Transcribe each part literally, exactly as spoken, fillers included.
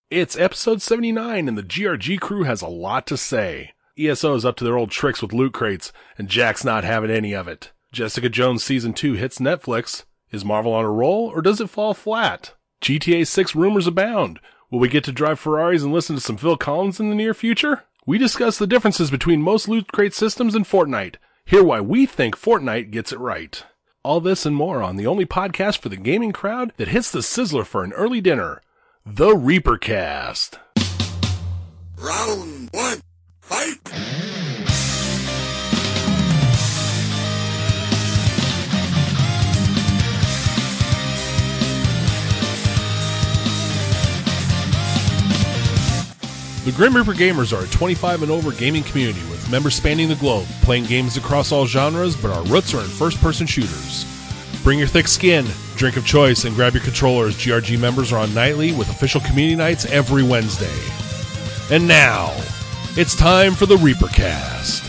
It's episode seventy-nine, and the G R G crew has a lot to say. E S O is up to their old tricks with loot crates, and Jack's not having any of it. Jessica Jones Season two hits Netflix. Is Marvel on a roll, or does it fall flat? G T A six rumors abound. Will we get to drive Ferraris and listen to some Phil Collins in the near future? We discuss the differences between most loot crate systems and Fortnite. Hear why we think Fortnite gets it right. All this and more on the only podcast for the gaming crowd that hits the sizzler for an early dinner. The Reapercast. Round one, fight! The Grim Reaper Gamers are a twenty-five and over gaming community with members spanning the globe, playing games across all genres, but our roots are in first-person shooters. Bring your thick skin, drink of choice, and grab your controllers. G R G members are on nightly with official community nights every Wednesday. And now, it's time for the Reapercast.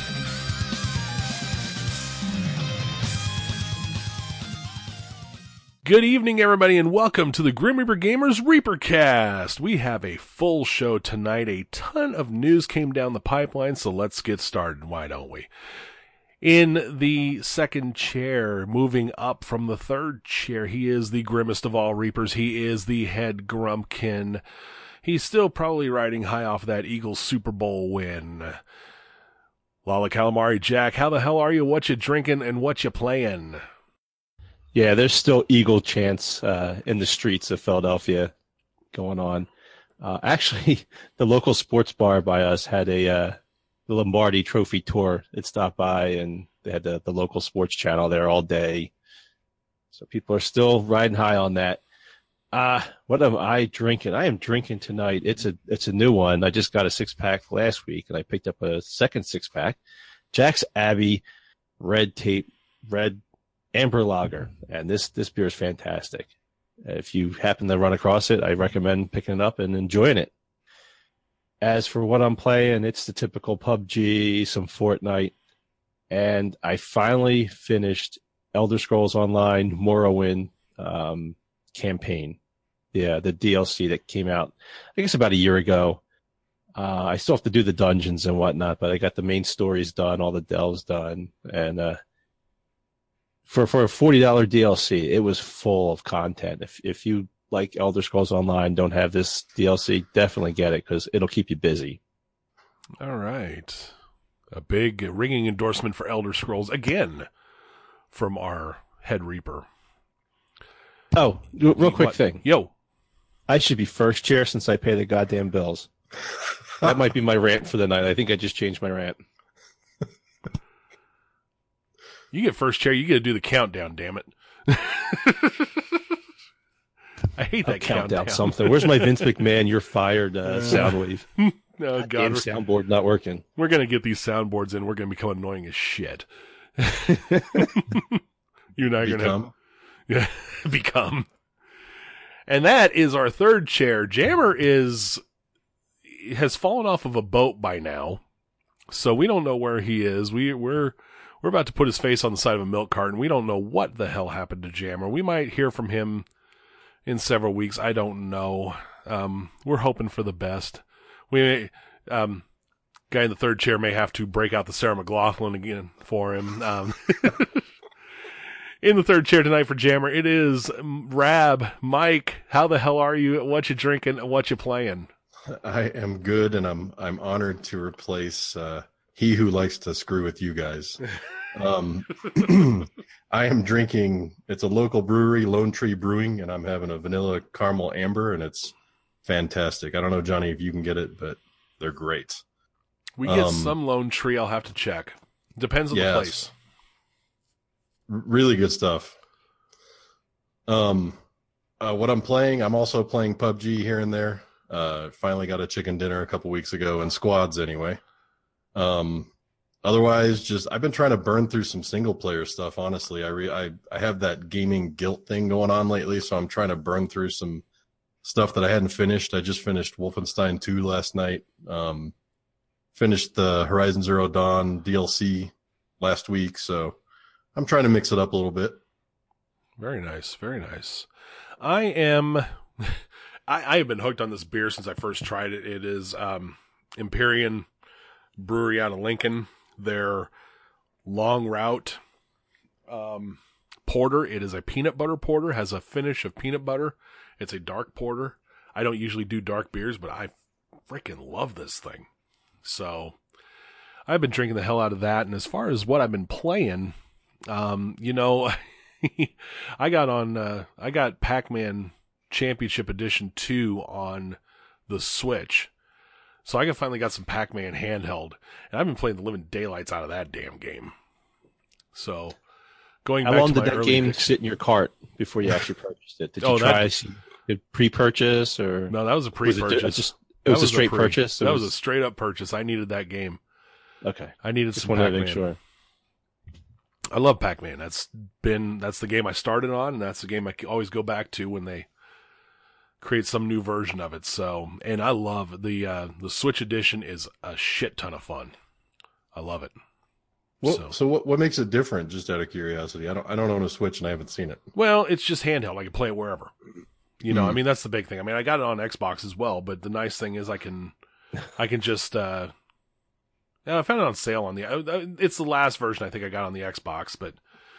Good evening, everybody, and welcome to the Grim Reaper Gamers Reapercast. We have a full show tonight. A ton of news came down the pipeline, so let's get started. Why don't we? In the second chair, moving up from the third chair, he is the grimmest of all Reapers. He is the head Grumpkin. He's still probably riding high off that Eagles Super Bowl win. Lala Calamari, Jack, how the hell are you? What you drinking and what you playing? Yeah, there's still Eagle chants uh, in the streets of Philadelphia going on. Uh, actually, the local sports bar by us had a uh, the Lombardi Trophy tour. It stopped by, and they had the, the local sports channel there all day. So people are still riding high on that. Uh, what am I drinking? I am drinking tonight. It's a it's a new one. I just got a six-pack last week, and I picked up a second six-pack. Jack's Abbey Red Tape Red Amber Lager, and this this beer is fantastic. If you happen to run across it, I recommend picking it up and enjoying it. As for what I'm playing, it's the typical P U B G, some Fortnite, and I finally finished Elder Scrolls Online Morrowind um, campaign. Yeah, the D L C that came out, I guess, about a year ago. Uh, I still have to do the dungeons and whatnot, but I got the main stories done, all the delves done, and uh, For for a forty dollars D L C, it was full of content. If if you like Elder Scrolls Online, don't have this D L C, definitely get it because it'll keep you busy. All right. A big ringing endorsement for Elder Scrolls, again, from our head Reaper. Oh, real quick what? thing. Yo. I should be first chair since I pay the goddamn bills. That might be my rant for the night. I think I just changed my rant. You get first chair, you get to do the countdown, damn it. I hate that I'll count countdown. down something. Where's my Vince McMahon, you're fired uh, sound wave? Oh, God. Damn soundboard not working. We're going to get these soundboards in. We're going to become annoying as shit. You're not going to yeah, become. And that is our third chair. Jammer is has fallen off of a boat by now, so we don't know where he is. We, we're... We're about to put his face on the side of a milk carton. We don't know what the hell happened to Jammer. We might hear from him in several weeks. I don't know. Um, we're hoping for the best. We may, um, guy in the third chair may have to break out the Sarah McLachlan again for him. Um, in the third chair tonight for Jammer, it is Rab. Mike, how the hell are you? What you drinking? What you playing? I am good, and I'm I'm honored to replace uh, he who likes to screw with you guys. Um, I am drinking, it's a local brewery, Lone Tree Brewing, and I'm having a vanilla caramel amber, and it's fantastic. I don't know, Johnny, if you can get it, but they're great. We get um, some Lone Tree, I'll have to check. Depends on yes. the place. R- really good stuff. Um, uh, what I'm playing, I'm also playing P U B G here and there. Uh, finally got a chicken dinner a couple weeks ago, in squads anyway. Um, Otherwise, just I've been trying to burn through some single player stuff. Honestly, I re, I I have that gaming guilt thing going on lately, so I'm trying to burn through some stuff that I hadn't finished. I just finished Wolfenstein two last night. Um, finished the Horizon Zero Dawn D L C last week, so I'm trying to mix it up a little bit. Very nice, very nice. I am I, I have been hooked on this beer since I first tried it. It is um, Empyrean Brewery out of Lincoln. Their long route um, porter. It is a peanut butter porter. Has a finish of peanut butter. It's a dark porter. I don't usually do dark beers, but I freaking love this thing. So I've been drinking the hell out of that. And as far as what I've been playing, um, you know, I got on, uh, I got Pac-Man Championship Edition two on the Switch. So I finally got some Pac-Man handheld, and I've been playing the living daylights out of that damn game. So going How back long to did my that early game addiction- sit in your cart before you actually purchased it? Did you Oh, that- try to did pre-purchase or No, that was a was it pre-purchase. just it That was a straight pre- purchase? It That was a straight up purchase. I needed that game. Okay. I needed Just some wanted Pac-Man. to make sure. I love Pac-Man. That's been that's the game I started on, and that's the game I always go back to when they create some new version of it. So, and I love the uh, the Switch edition is a shit ton of fun. I love it. Well, so, so what what makes it different? Just out of curiosity, I don't I don't own a Switch and I haven't seen it. well, it's just handheld. I can play it wherever. You know, Mm. I mean, that's the big thing. I mean, I got it on Xbox as well, but the nice thing is I can I can just. Uh, yeah, I found it on sale on the. uh, It's the last version I think I got on the Xbox, but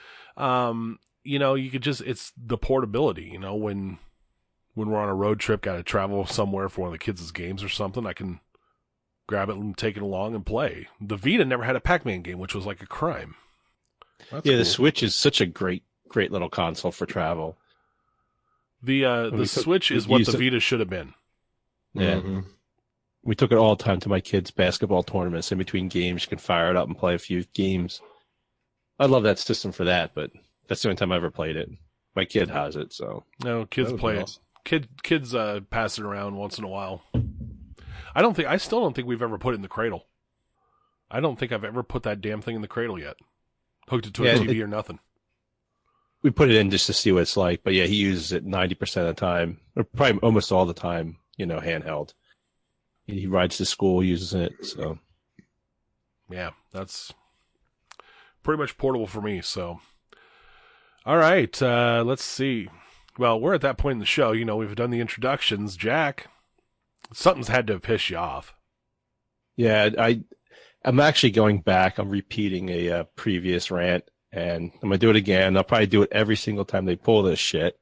um, you know, you could just. It's the portability. You know, when when we're on a road trip, got to travel somewhere for one of the kids' games or something, I can grab it and take it along and play. The Vita never had a Pac-Man game, which was like a crime. That's Yeah, cool. the Switch is such a great, great little console for travel. The uh, we the took- Switch we is what used the it- Vita should have been. Yeah. Mhm. We took it all the time to my kids' basketball tournaments. In between games, you can fire it up and play a few games. I love that system for that, but that's the only time I ever played it. My kid has it, so No, kids That would play be it. awesome. Kid kids uh, pass it around once in a while. I don't think I still don't think we've ever put it in the cradle. I don't think I've ever put that damn thing in the cradle yet. Hooked it to Yeah, a T V it- or nothing. we put it in just to see what it's like. But yeah, he uses it ninety percent of the time, or probably almost all the time, you know, handheld. He he rides to school using it, so. Yeah, that's pretty much portable for me. So, all right, uh, let's see. Well, we're at that point in the show. You know, we've done the introductions. Jack, something's had to have pissed you off. Yeah, I, I'm actually going back. I'm repeating a uh, previous rant, and I'm gonna do it again. I'll probably do it every single time they pull this shit.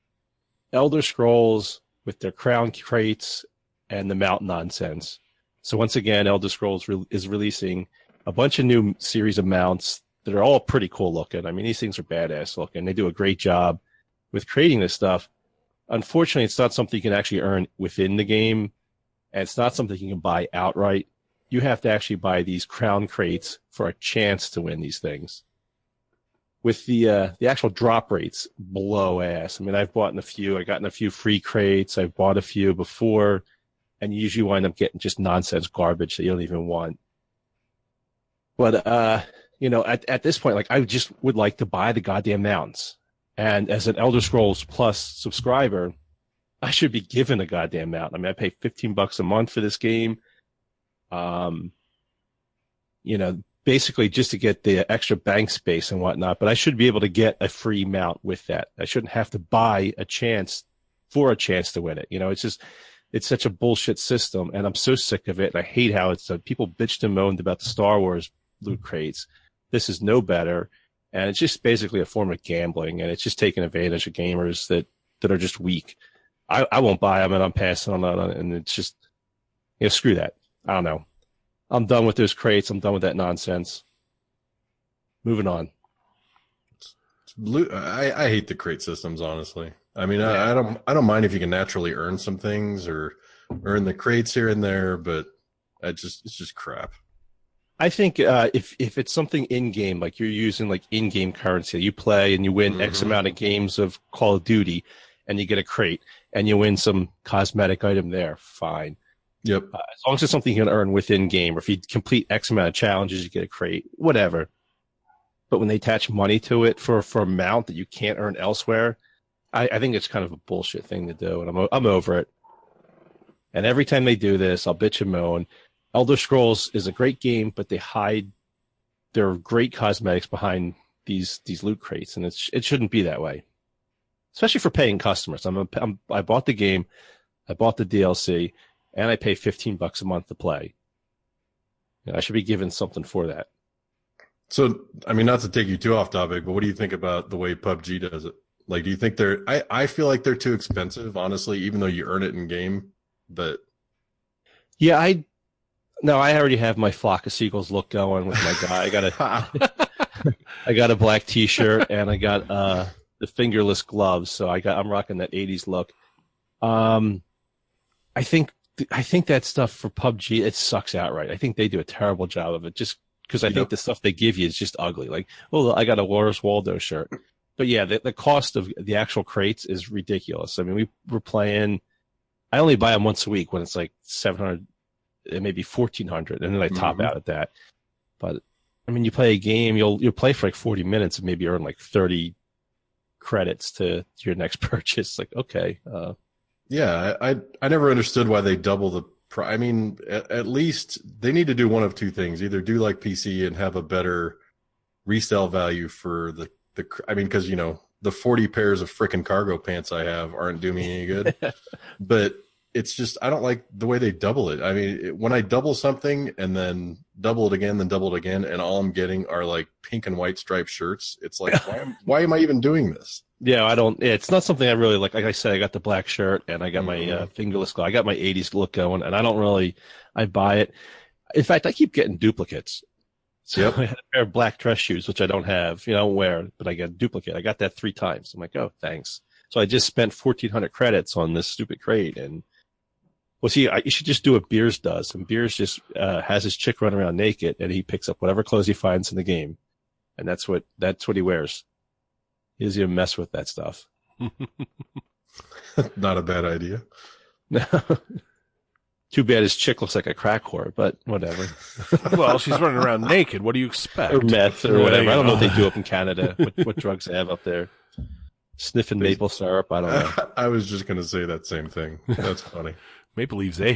Elder Scrolls with their crown crates and the mount nonsense. So once again, Elder Scrolls re- is releasing a bunch of new series of mounts that are all pretty cool looking. I mean, these things are badass looking. They do a great job with creating this stuff. Unfortunately, it's not something you can actually earn within the game, and it's not something you can buy outright. You have to actually buy these crown crates for a chance to win these things. With the uh, the actual drop rates below ass. I mean, I've bought in a few. I've gotten a few free crates. I've bought a few before, and you usually wind up getting just nonsense garbage that you don't even want. But uh, you know, at at this point, like I just would like to buy the goddamn mounts. And as an Elder Scrolls Plus subscriber, I should be given a goddamn mount. I mean, I pay fifteen bucks a month for this game. Um, you know, basically just to get the extra bank space and whatnot, but I should be able to get a free mount with that. I shouldn't have to buy a chance for a chance to win it. You know, it's just, it's such a bullshit system, and I'm so sick of it. I hate how it's, uh, people bitched and moaned about the Star Wars loot crates. This is no better. And it's just basically a form of gambling, and it's just taking advantage of gamers that, that are just weak. I, I won't buy them, and I'm passing on that, and it's just, you know, screw that. I don't know. I'm done with those crates. I'm done with that nonsense. Moving on. Blue, I, I hate the crate systems, honestly. I mean, Yeah. I, I don't I don't mind if you can naturally earn some things or earn the crates here and there, but I just it's just crap. I think uh, if if it's something in game, like you're using like in game currency, you play and you win X Mhm. amount of games of Call of Duty, and you get a crate and you win some cosmetic item there, fine. Yep. Uh, as long as it's something you can earn within game, or if you complete X amount of challenges, you get a crate, whatever. But when they attach money to it for for a mount that you can't earn elsewhere, I, I think it's kind of a bullshit thing to do, and I'm o- I'm over it. And every time they do this, I'll bitch and moan. Elder Scrolls is a great game, but they hide their great cosmetics behind these these loot crates, and it's it shouldn't be that way, especially for paying customers. I'm, a, I'm I bought the game. I bought the D L C, and I pay fifteen bucks a month to play. I should be given something for that. So, I mean, not to take you too off topic, but what do you think about the way P U B G does it? Like, do you think they're, I, I feel like they're too expensive, honestly, even though you earn it in game, but. Yeah, I, no, I already have my flock of seagulls look going with my guy. I got a, I got a black t-shirt and I got, uh, the fingerless gloves. So I got, I'm rocking that eighties look. Um, I think, I think that stuff for P U B G, it sucks outright. I think they do a terrible job of it just because I yep. think the stuff they give you is just ugly. Like, oh, I got a Where's Waldo shirt. But yeah, the, the cost of the actual crates is ridiculous. I mean, we were playing, I only buy them once a week when it's like seven hundred, maybe fourteen hundred, and then I top mm-hmm. out at that. But I mean, you play a game, you'll, you'll play for like forty minutes and maybe earn like thirty credits to your next purchase. Like, okay, uh, yeah, I I never understood why they double the price. I mean, at, at least they need to do one of two things: either do like P C and have a better resale value for the the. I mean, because you know the forty pairs of frickin' cargo pants I have aren't doing me any good. But it's just I don't like the way they double it. I mean, it, when I double something and then double it again, then double it again, and all I'm getting are like pink and white striped shirts. It's like, why am, why am I even doing this? Yeah, I don't. It's not something I really like. Like I said, I got the black shirt and I got mm-hmm. my uh, fingerless glove. I got my eighties look going, and I don't really. I buy it. In fact, I keep getting duplicates. So yep. I had a pair of black dress shoes, which I don't have. You know, wear, but I get a duplicate. I got that three times. I'm like, oh, thanks. So I just spent fourteen hundred credits on this stupid crate, and well, see, I, you should just do what Beers does. And Beers just uh, has his chick run around naked, and he picks up whatever clothes he finds in the game, and that's what that's what he wears. He doesn't even mess with that stuff. Not a bad idea. No. Too bad his chick looks like a crack whore, but whatever. Well, she's running around naked. What do you expect? Or meth or whatever. I don't know what they do up in Canada. What, what drugs they have up there? Sniffing maple syrup. I don't know. I was just going to say that same thing. That's funny. Maple leaves, eh?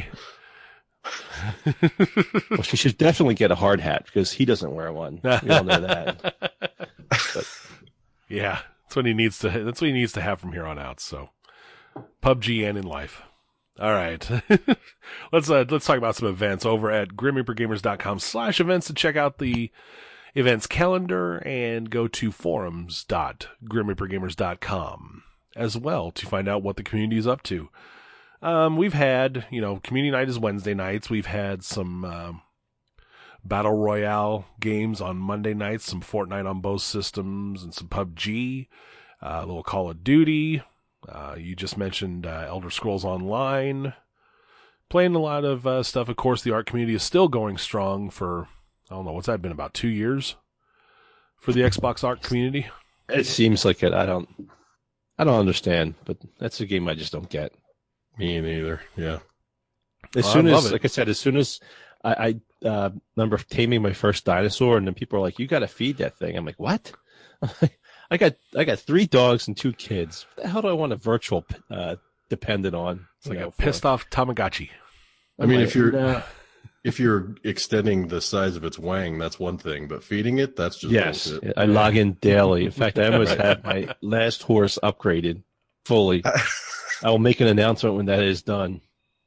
Well, she should definitely get a hard hat because he doesn't wear one. We all know that. But, yeah, that's what he needs to. That's what he needs to have from here on out. So, P U B G and in life. All right, let's uh, let's talk about some events over at grim reaper gamers dot com slash events to check out the events calendar and go to forums dot grim reaper gamers dot com as well to find out what the community is up to. Um, we've had, you know, community night is Wednesday nights. We've had some um, battle royale games on Monday nights, some Fortnite on both systems, and some P U B G, uh, a little Call of Duty. Uh, you just mentioned uh, Elder Scrolls Online. Playing a lot of uh, stuff. Of course, the art community is still going strong for, I don't know, what's that been, about two years for the Xbox art community? It seems like it. I don't, I don't understand, but that's a game I just don't get. Me neither. Yeah. As well, soon I as, love it. like I said, as soon as I, I uh, remember taming my first dinosaur, and then people are like, "You got to feed that thing." I'm like, "What?" I got I got three dogs and two kids. What the hell do I want a virtual uh, dependent on? It's like a pissed off Tamagotchi. I mean, if you're nah. if you're extending the size of its wang, that's one thing, but feeding it, that's just yes. bullshit. I log in daily. In fact, I almost have my last horse upgraded fully. I will make an announcement when that is done.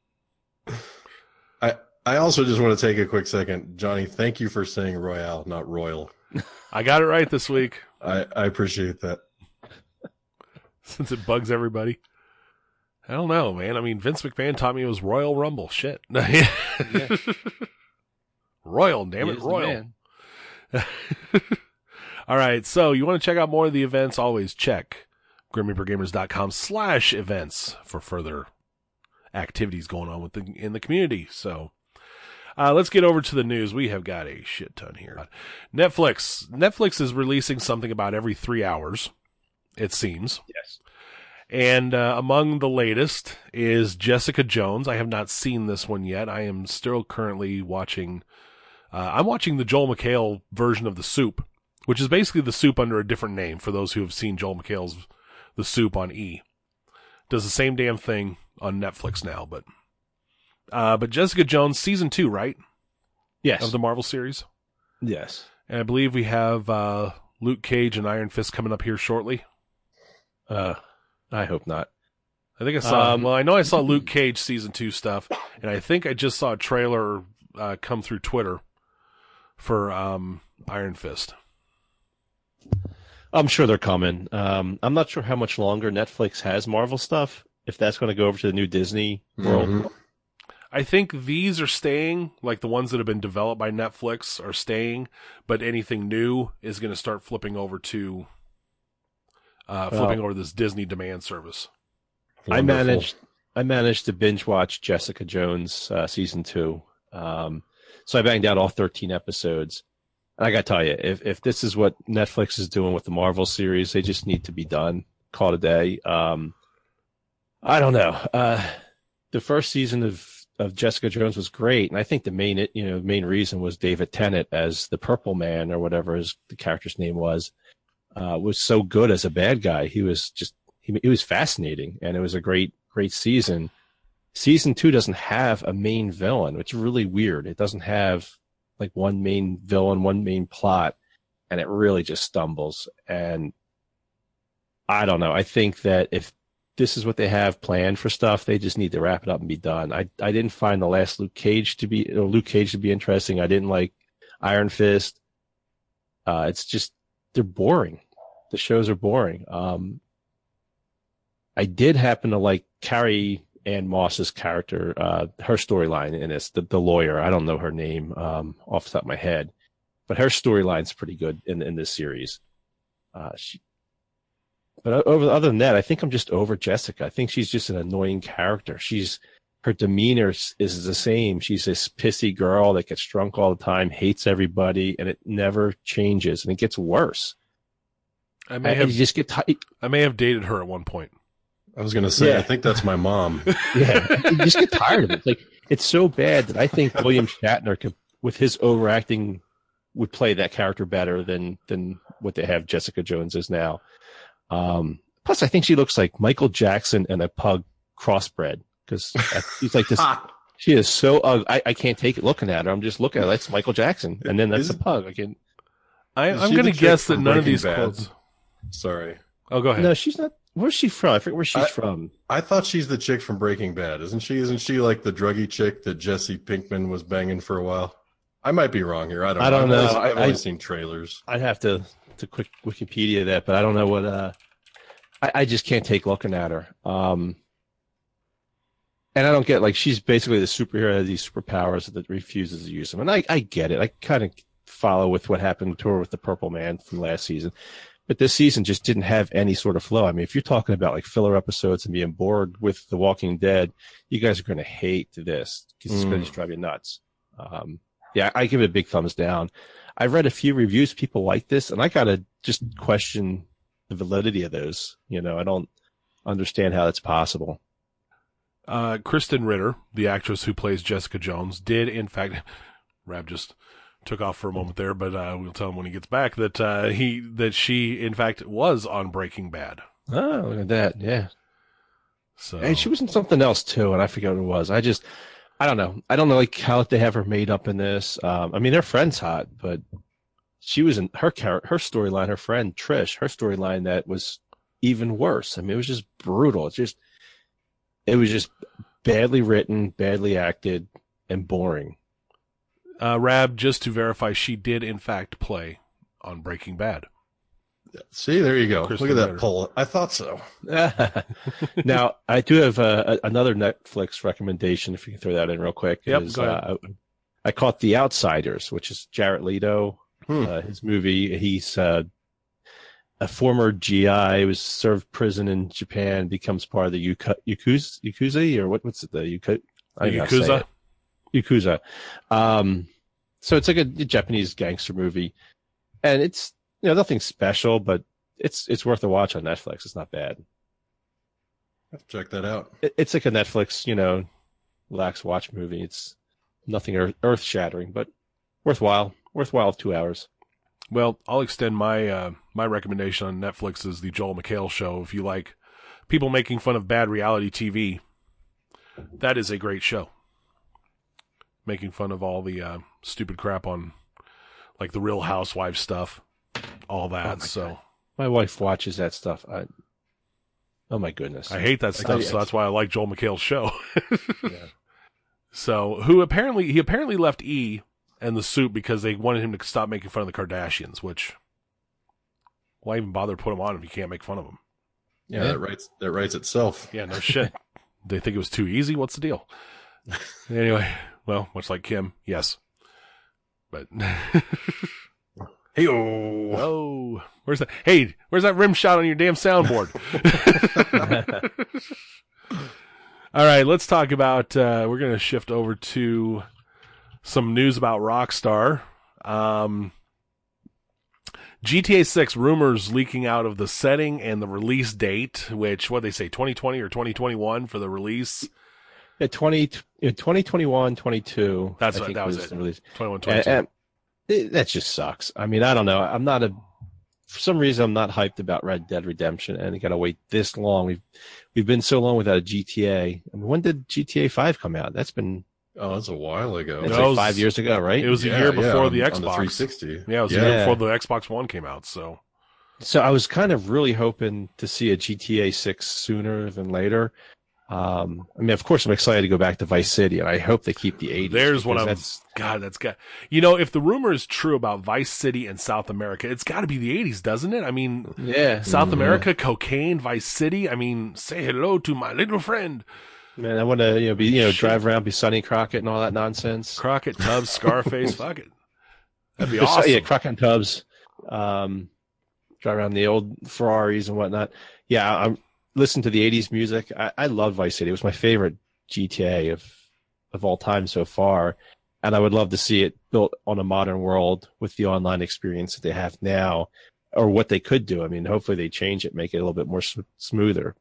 I I also just want to take a quick second, Johnny. Thank you for saying Royale, not Royal. I got it right this week. I, I appreciate that. Since it bugs everybody. I don't know, man. I mean, Vince McMahon taught me it was Royal Rumble. Shit. Yeah. Royal, damn it, Royal. All right, so you want to check out more of the events, always check grim reaper gamers dot com slash events for further activities going on with the, in the community. So uh, let's get over to the news. We have got a shit ton here. Netflix. Netflix is releasing something about every three hours, it seems. Yes. And uh, among the latest is Jessica Jones. I have not seen this one yet. I am still currently watching. Uh, I'm watching the Joel McHale version of The Soup, which is basically The Soup under a different name for those who have seen Joel McHale's The Soup on E. Does the same damn thing on Netflix now, but uh, but Jessica Jones season two, right? Yes. Of the Marvel series. Yes. And I believe we have uh, Luke Cage and Iron Fist coming up here shortly. Uh, I hope not. I think I saw. Um, well, I know I saw Luke Cage season two stuff, and I think I just saw a trailer uh, come through Twitter for um, Iron Fist. I'm sure they're coming. Um, I'm not sure how much longer Netflix has Marvel stuff. If that's going to go over to the new Disney world. Mhm. I think these are staying, like the ones that have been developed by Netflix are staying, but anything new is going to start flipping over to uh, flipping Oh. over this Disney demand service. I Wonderful. managed I managed to binge watch Jessica Jones uh, season two. Um, so I banged out all thirteen episodes. And I got to tell you, if if this is what Netflix is doing with the Marvel series, they just need to be done. Call it a day. Um, I don't know. Uh, the first season of, of Jessica Jones was great, and I think the main you know main reason was David Tennant as the Purple Man or whatever his the character's name was. Uh, was so good as a bad guy. He was just he, he was fascinating, and it was a great great season. Season two doesn't have a main villain, which is really weird. It doesn't have like one main villain, one main plot, and it really just stumbles. And I don't know. I think that if this is what they have planned for stuff, they just need to wrap it up and be done. I I didn't find the last Luke Cage to be or Luke Cage to be interesting. I didn't like Iron Fist. Uh, it's just they're boring. The shows are boring. Um, I did happen to like Carrie Ann Moss's character, uh, her storyline in this, the, the lawyer. I don't know her name um, off the top of my head, but her storyline's pretty good in in this series. Uh, she, but over other than that, I think I'm just over Jessica. I think she's just an annoying character. She's her demeanor is, is the same. She's this pissy girl that gets drunk all the time, hates everybody, and it never changes, and it gets worse. I may And have you just get tired. I may have dated her at one point. I was going to say, Yeah. I think that's my mom. Yeah, you just get tired of it. Like it's so bad that I think William Shatner could, with his overacting, would play that character better than than what they have Jessica Jones is now. Um, plus, I think she looks like Michael Jackson and a pug crossbred because she's like this. She is so ugly. I, I can't take it looking at her. I'm just looking at her. That's Michael Jackson, and then that's Is- a pug. I can. I, Is I'm she going the to chick guess that from none of Breaking these Bad? clothes. Sorry. Oh, go ahead. No, she's not. Where's she from? I forget where she's I- from. I thought she's the chick from Breaking Bad, isn't she? Isn't she like the druggy chick that Jesse Pinkman was banging for a while? I might be wrong here. I don't. I don't know. I've know. Only, I've I- only I- seen trailers. I'd have to to quick Wikipedia that, but I don't know what. Uh, I, I just can't take looking at her. Um, and I don't get like she's basically the superhero that has these superpowers that refuses to use them, and I I get it. I kind of follow with what happened to her with the Purple Man from last season, but this season just didn't have any sort of flow. I mean, if you're talking about like filler episodes and being bored with The Walking Dead, you guys are going to hate this because it's going Mm. to just drive you nuts. Um, yeah, I give it a big thumbs down. I've read a few reviews. People like this, and I gotta just question the validity of those. You know, I don't understand how that's possible. Uh, Kristen Ritter, the actress who plays Jessica Jones, did in fact. Rab just took off for a moment there, but uh, we'll tell him when he gets back that uh, he that she in fact was on Breaking Bad. Oh, look at that! Yeah, So and she was in something else too, and I forget what it was. I just, I don't know. I don't know like how they have her made up in this. Um, I mean, their friend's hot, but she was in her character, her storyline. Her friend Trish, her storyline that was even worse. I mean, it was just brutal. It's just, it was just badly written, badly acted, and boring. uh, Rab, just to verify, she did in fact play on Breaking Bad. See, there you go. Kristen Look at Ritter. that poll. I thought so. Now, I do have uh, another Netflix recommendation, if you can throw that in real quick. Yep, is, go ahead. Uh, I caught The Outsiders, which is Jared Leto, Hmm. uh, his movie. He's uh, a former G I, was served prison in Japan, becomes part of the Yuka, Yakuza, Yakuza, or what, what's it, the Yuka, I don't know how to say Yakuza? it. Yakuza. Um, so it's like a Japanese gangster movie, and it's, you know, nothing special, but it's it's worth a watch on Netflix. It's not bad. Have to check that out. It, it's like a Netflix, you know, relax watch movie. It's nothing earth shattering, but worthwhile. Worthwhile two hours. Well, I'll extend my uh, my recommendation on Netflix is the Joel McHale Show. If you like people making fun of bad reality T V, that is a great show. Making fun of all the uh, stupid crap on, like the Real Housewives stuff, all that. Oh my so God. My wife watches that stuff. I, Oh my goodness. I hate that stuff, I, so that's why I like Joel McHale's show. yeah. So, who apparently, he apparently left E! And the Soup because they wanted him to stop making fun of the Kardashians, which, why even bother to put him on if you can't make fun of them? Yeah, that writes that writes itself. Yeah, no shit. They think it was too easy? What's the deal? Anyway, well, much like Kim, yes. But, hey, oh, where's that? Hey, where's that rim shot on your damn soundboard? All right, let's talk about, uh, we're going to shift over to some news about Rockstar. Um, G T A six rumors leaking out of the setting and the release date, which, what they say, twenty twenty or twenty twenty-one for the release? Yeah, twenty, twenty twenty-one, twenty-two. That's I what, think that was, was it. the release. twenty-one, twenty-two. And, and it, that just sucks. I mean, I don't know. I'm not a, for some reason, I'm not hyped about Red Dead Redemption, and you got to wait this long. We've, we've been so long without a G T A. I mean, when did G T A five come out? That's been, Oh, that's a while ago. that's That like was- five years ago, right? It was a Yeah, year yeah, before on- the on Xbox. three sixty. Yeah, it was a Yeah. year before the Xbox One came out, so. So I was kind of really hoping to see a G T A six sooner than later. Um, I mean, of course, I'm excited to go back to Vice City, and I hope they keep the eighties. There's what because I'm, that's- God, that's got, you know, if the rumor is true about Vice City and South America, it's got to be the eighties, doesn't it? I mean, Yeah, South Mhm. America, cocaine, Vice City. I mean, say hello to my little friend. man. I want to, you know, be, you know, Shit. drive around, be Sonny Crockett and all that nonsense. Crockett, Tubbs, Scarface, fuck it. That'd be So, awesome. Yeah, Crockett and Tubbs. Um, drive around the old Ferraris and whatnot. Yeah, I'm listen to the eighties music. I, I love Vice City. It was my favorite G T A of of all time so far, and I would love to see it built on a modern world with the online experience that they have now, or what they could do. I mean, hopefully they change it, make it a little bit more sm- smoother.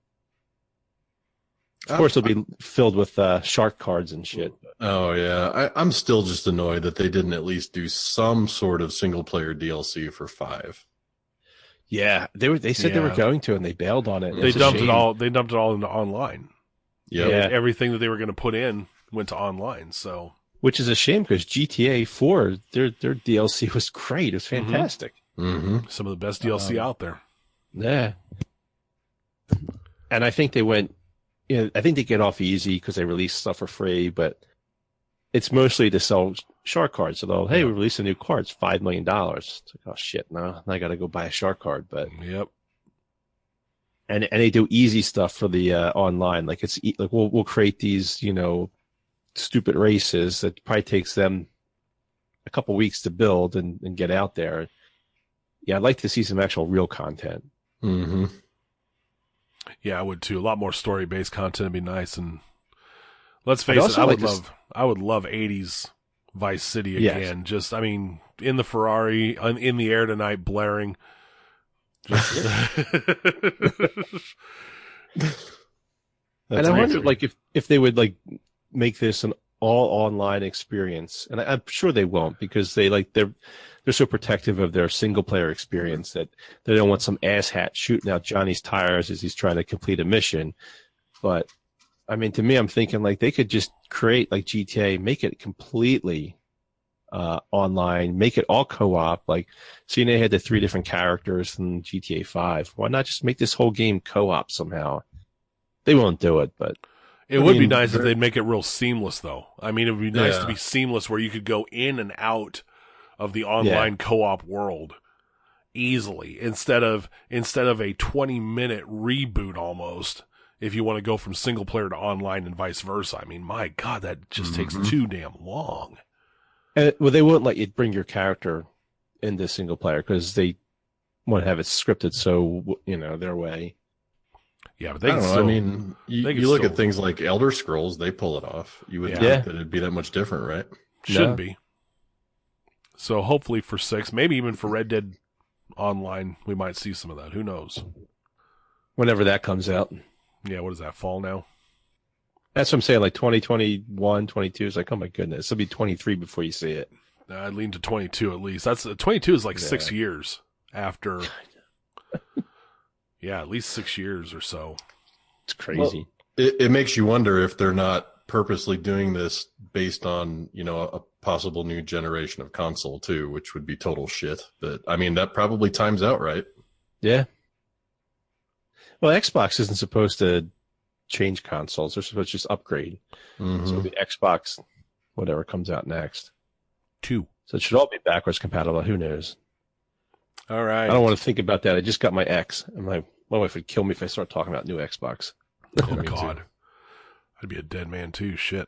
Of course, it'll be filled with uh, shark cards and shit. Oh yeah, I, I'm still just annoyed that they didn't at least do some sort of single player D L C for five. Yeah, they were. They said they were Yeah. going to, and they bailed on it. They It's a dumped it shame. all. They dumped it all into online. Yep. Yeah. Everything that they were going to put in went to online. So Which is a shame because G T A four, their their D L C was great. It was Mhm. fantastic. Mm-hmm. some of the best D L C Um, out there. Yeah. And I think they went, you know, I think they get off easy because they release stuff for free, but it's mostly to sell shark cards. So they'll, hey, we released a new card. It's five million dollars. It's like, oh shit, no, I got to go buy a shark card. But, Yep. and, and they do easy stuff for the uh, online. Like it's e- like, we'll, we'll create these, you know, stupid races that probably takes them a couple weeks to build and, and get out there. Yeah, I'd like to see some actual real content. Mm-hmm. Yeah, I would too. A lot more story based content would be nice. And let's I'd face it, also I like would to s- love, I would love eighties Vice City Yes. again. Just, I mean, in the Ferrari, in, in the air tonight, blaring. Just, And I amazing. wondered, like, if, if they would like make this an all online experience, and I, I'm sure they won't because they like they're they're so protective of their single player experience that they don't want some asshat shooting out Johnny's tires as he's trying to complete a mission. But I mean, to me, I'm thinking like they could just create like G T A, make it completely uh, online, make it all co-op. Like, seeing they had the three different characters from G T A five. Why not just make this whole game co-op somehow? They won't do it, but It I would be mean, nice if they're- they'd make it real seamless, though. I mean, it would be nice Yeah. to be seamless where you could go in and out of the online co-op world easily instead of instead of a twenty minute reboot almost. If you want to go from single player to online and vice versa, I mean, my God, that just Mhm. takes too damn long. And, well, they won't let you bring your character into single player because they want to have it scripted so, you know, their way. Yeah, but I they don't can know. still, I mean, you, they can you look still- at things like Elder Scrolls; they pull it off. You would Yeah. think Yeah. that it'd be that much different, right? shouldn't No. be. So hopefully for six, maybe even for Red Dead Online, we might see some of that. Who knows? Whenever that comes out. Yeah, what is that, fall now? That's what I'm saying. Like twenty twenty-one, twenty-two is like, oh my goodness, it'll be twenty-three before you see it. I'd lean to twenty-two at least. That's twenty-two is like Yeah. six years after. Yeah, at least six years or so. It's crazy. It, it makes you wonder if they're not purposely doing this based on, you know, a possible new generation of console too, which would be total shit. But I mean, that probably times out, right? Yeah. Well, Xbox isn't supposed to change consoles. They're supposed to just upgrade. Mhm. So the Xbox, whatever comes out next. Two. So it should all be backwards compatible. Who knows? All right. I don't want to think about that. I just got my X. And my, my wife would kill me if I start talking about new Xbox. Oh, Me God. too. I'd be a dead man, too. Shit.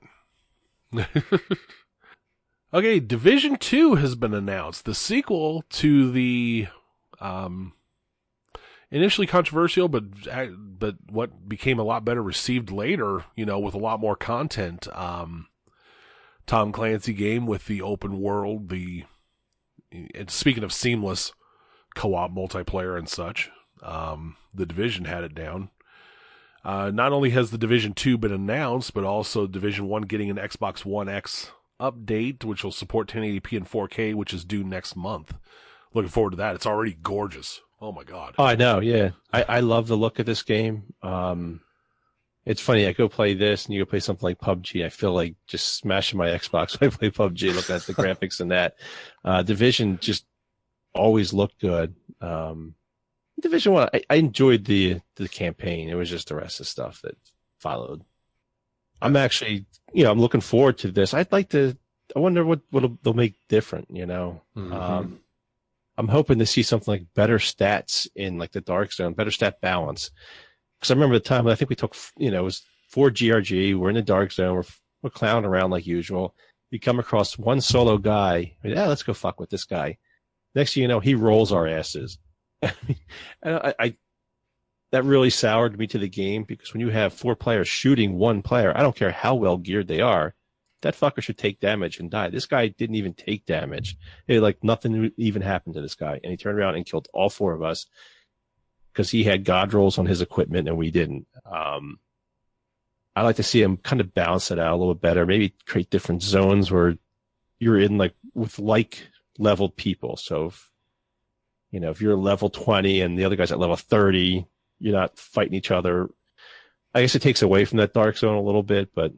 Okay, Division two has been announced. The sequel to the um, initially controversial, but but what became a lot better received later, you know, with a lot more content. Um, Tom Clancy game with the open world, the and speaking of seamless co-op multiplayer and such, um, the Division had it down. Uh, not only has the Division two been announced, but also Division one getting an Xbox One X update, which will support ten eighty p and four K, which is due next month. Looking forward to that. It's already gorgeous. Oh my God. Oh, I know. Yeah. I, I love the look of this game. Um, it's funny. I go play this and you go play something like P U B G. I feel like just smashing my Xbox when I play P U B G, looking at the graphics and that. Uh, Division just always looked good. Um, Division one, I, I enjoyed the, the campaign. It was just the rest of the stuff that followed. I'm actually, you know, I'm looking forward to this. I'd like to, I wonder what, what they'll make different, you know. Mhm. Um, I'm hoping to see something like better stats in like the Dark Zone, better stat balance. Because I remember the time, I think we took, you know, it was for G R G, we're in the Dark Zone, we're, we're clowning around like usual. We come across one solo guy, yeah, let's go fuck with this guy. Next thing you know, he rolls our asses. and I, I that really soured me to the game, because when you have four players shooting one player, I don't care how well geared they are, that fucker should take damage and die. This guy didn't even take damage. It, like nothing even happened to this guy, and he turned around and killed all four of us because he had god rolls on his equipment and we didn't. Um, I like to see him kind of balance it out a little bit better. Maybe create different zones where you're in like with like leveled people. So, if, you know, if you're level twenty and the other guy's at level thirty, you're not fighting each other. I guess it takes away from that Dark Zone a little bit, but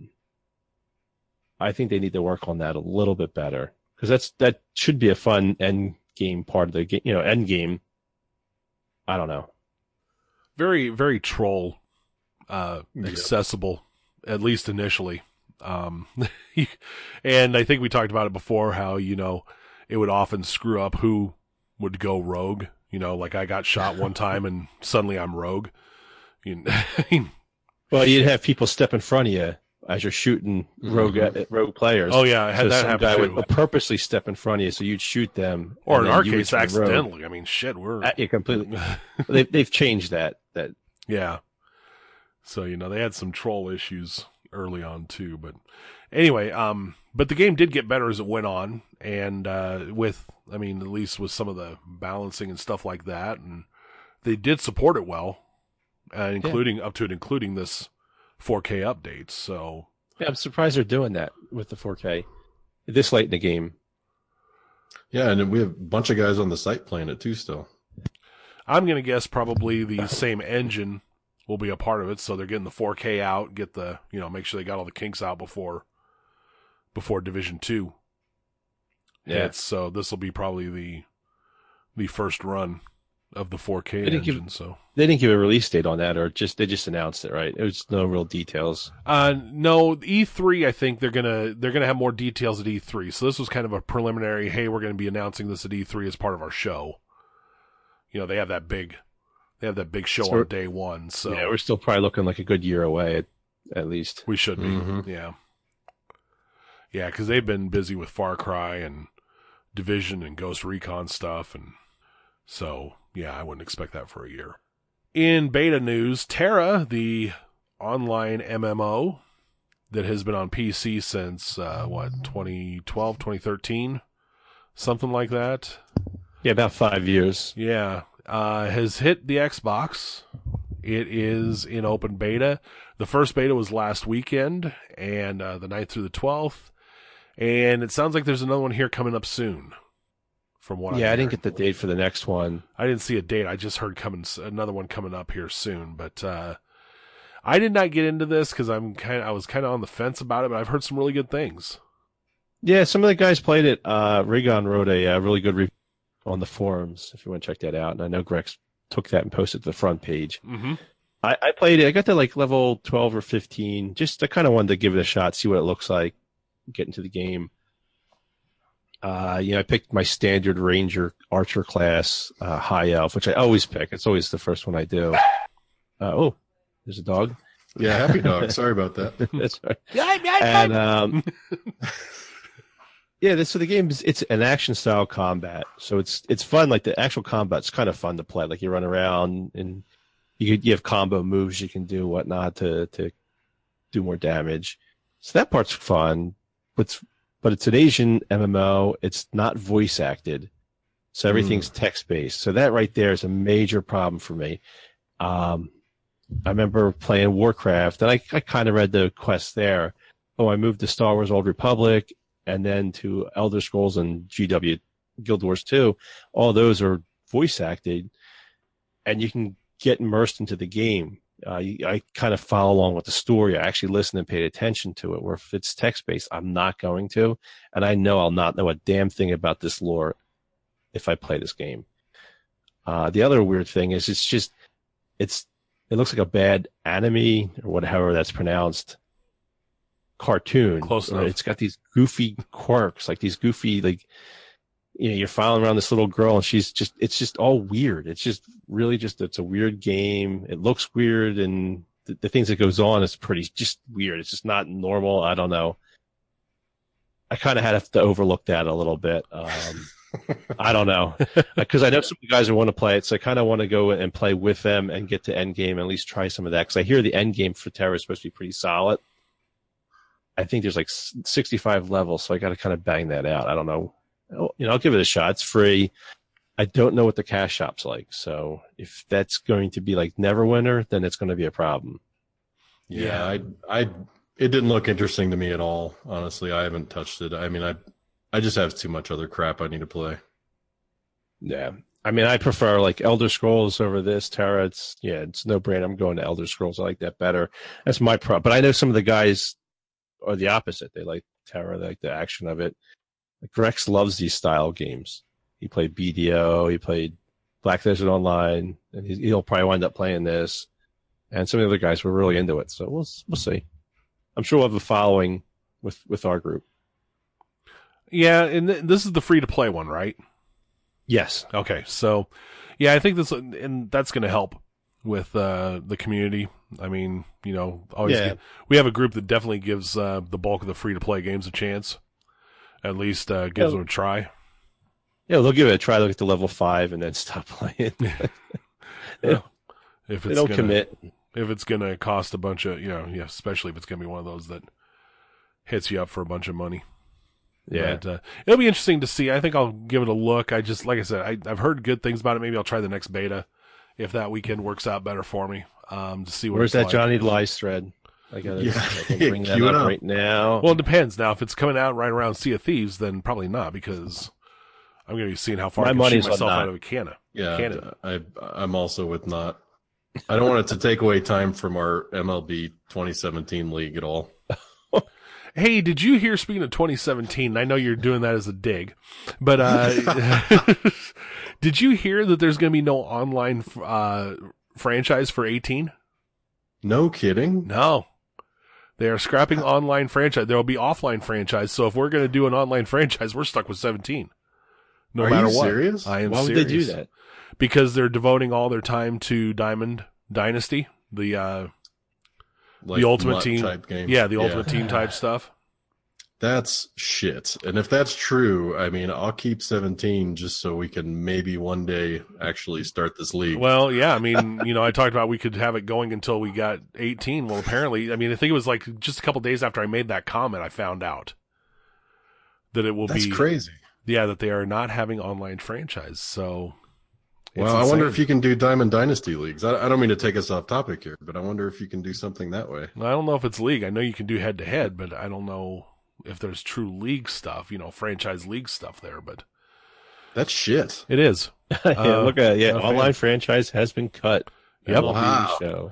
I think they need to work on that a little bit better, because that's that should be a fun end game part of the game. You know, end game. I don't know. Very, very troll uh, Yeah. accessible, at least initially. Um, and I think we talked about it before, how, you know, it would often screw up who would go rogue. You know, like I got shot one time and suddenly I'm rogue. You know, Well, you'd have people step in front of you as you're shooting rogue Mhm. rogue players. oh yeah, I had So that some happen guy too. would purposely step in front of you, so you'd shoot them. Or and in then our you would case, turn rogue. accidentally. I mean, shit, we're Uh, yeah, completely. they've they've changed that. That yeah. So, you know, they had some troll issues early on too, but anyway, um, but the game did get better as it went on, and uh, with, I mean, at least with some of the balancing and stuff like that, and they did support it well, uh, including up to it, including this four K updates. So yeah, I'm surprised they're doing that with the four K this late in the game. Yeah, and then we have a bunch of guys on the site playing it too still. I'm gonna guess probably the same engine will be a part of it. So they're getting the four K out, get the, you know, make sure they got all the kinks out before before Division Two. Yeah. hits. So this will be probably the the first run of the four K They didn't give- engine. So They didn't give a release date on that, or just they just announced it, right? It was no real details. Uh, no, E three, I think they're gonna they're gonna have more details at E three. So this was kind of a preliminary. Hey, we're gonna be announcing this at E three as part of our show. You know, they have that big, they have that big show So- on day one. So Yeah, we're still probably looking like a good year away, at, at least. we should be, Mhm. yeah, yeah, because they've been busy with Far Cry and Division and Ghost Recon stuff, and so yeah, I wouldn't expect that for a year. In beta news, Terra, the online M M O that has been on P C since, uh, what, twenty twelve, twenty thirteen? Something like that. Yeah, about five years. Yeah. Uh, has hit the Xbox. It is in open beta. The first beta was last weekend, and uh, the ninth through the twelfth. And it sounds like there's another one here coming up soon. From what Yeah, I'm I didn't hearing. get the date for the next one. I didn't see a date. I just heard coming another one coming up here soon. But uh, I did not get into this because I'm kind. I was kind of on the fence about it. But I've heard some really good things. Yeah, some of the guys played it. Uh, Rigon wrote a, uh really good review on the forums, if you want to check that out. And I know Grex took that and posted to the front page. Mm-hmm. I, I played it. I got to like level twelve or fifteen. Just I kind of wanted to give it a shot, see what it looks like, get into the game. Uh, you know, I picked my standard ranger archer class, uh, high elf, which I always pick. It's always the first one I do. Uh, oh, there's a dog. Yeah, happy dog. Sorry about that. That's right. And um, yeah, this so the game is it's an action style combat, so it's it's fun. Like the actual combat's kind of fun to play. Like you run around and you you have combo moves you can do whatnot to to do more damage. So that part's fun. But but it's an Asian M M O. It's not voice acted, so everything's mm. text based. So that right there is a major problem for me. Um, I remember playing Warcraft, and I I kind of read the quest there. Oh, I moved to Star Wars Old Republic, and then to Elder Scrolls and G W Guild Wars two. All those are voice acted, and you can get immersed into the game. Uh, I kind of follow along with the story. I actually listen and pay attention to it. Where if it's text based, I'm not going to, and I know I'll not know a damn thing about this lore if I play this game. Uh, the other weird thing is it's just it's it looks like a bad anime or whatever that's pronounced cartoon. Close enough. It's got these goofy quirks, like these goofy like. You know, you're following around this little girl and she's just, it's just all weird. It's just really just, it's a weird game. It looks weird and the, the things that goes on is pretty just weird. It's just not normal. I don't know. I kind of had to overlook that a little bit. Um, I don't know. Because I know some guys who want to play it, so I kind of want to go and play with them and get to end game and at least try some of that. Because I hear the end game for Terra is supposed to be pretty solid. I think there's like sixty-five levels, so I got to kind of bang that out. I don't know. You know, I'll give it a shot. It's free. I don't know what the cash shop's like. So if that's going to be like Neverwinter, then it's going to be a problem. Yeah, yeah. I, I, it didn't look interesting to me at all. Honestly, I haven't touched it. I mean, I, I just have too much other crap I need to play. Yeah. I mean, I prefer like Elder Scrolls over this. Terra, it's, yeah, it's no brainer. I'm going to Elder Scrolls. I like that better. That's my problem. But I know some of the guys are the opposite. They like Terra, they like the action of it. Rex loves these style games. He played B D O, he played Black Desert Online, and he'll probably wind up playing this. And some of the other guys were really into it, so we'll we'll see. I'm sure we'll have a following with, with our group. Yeah, and th- this is the free to play one, right? Yes. Okay, so yeah, I think this and that's going to help with uh, the community. I mean, you know, always yeah. get, we have a group that definitely gives uh, the bulk of the free to play games a chance. At least uh, gives yeah. them a try. Yeah, they'll give it a try. They'll get to level five and then stop playing. they, yeah. if it's they don't gonna, commit. If it's going to cost a bunch of, you know, yeah, especially if it's going to be one of those that hits you up for a bunch of money. Yeah. But, uh, it'll be interesting to see. I think I'll give it a look. I just, like I said, I, I've heard good things about it. Maybe I'll try the next beta if that weekend works out better for me. Um, to see what Where's that like. Johnny Lies thread? I gotta, yeah. I can bring that up, up right now. Well, it depends. Now, if it's coming out right around Sea of Thieves, then probably not, because I'm going to be seeing how far My I can money's shoot myself on out of a cannon. Yeah, cannon. I, I'm also with not. I don't want it to take away time from our M L B twenty seventeen league at all. Hey, did you hear, speaking of twenty seventeen, I know you're doing that as a dig, but uh, did you hear that there's going to be no online uh, franchise for eighteen? No kidding. No. They are scrapping online franchise. There will be offline franchise. So if we're going to do an online franchise, we're stuck with seventeen. No Are matter you what. serious? I am Why serious. would they do that? Because they're devoting all their time to Diamond Dynasty, the uh, like the Ultimate Team type game. Yeah, the Ultimate Team type stuff. That's shit. And if that's true, I mean, I'll keep seventeen just so we can maybe one day actually start this league. Well, yeah, I mean, you know, I talked about we could have it going until we got eighteen. Well, apparently, I mean, I think it was like just a couple days after I made that comment, I found out that it will that's be crazy. Yeah, that they are not having online franchise. So, well, I wonder if you can do Diamond Dynasty leagues. I, I don't mean to take us off topic here, but I wonder if you can do something that way. I don't know if it's league. I know you can do head to head, but I don't know if there's true league stuff, you know, franchise league stuff there, but that's shit. It is. yeah, uh, look at yeah, okay. online franchise has been cut. Yep. Wow. Show.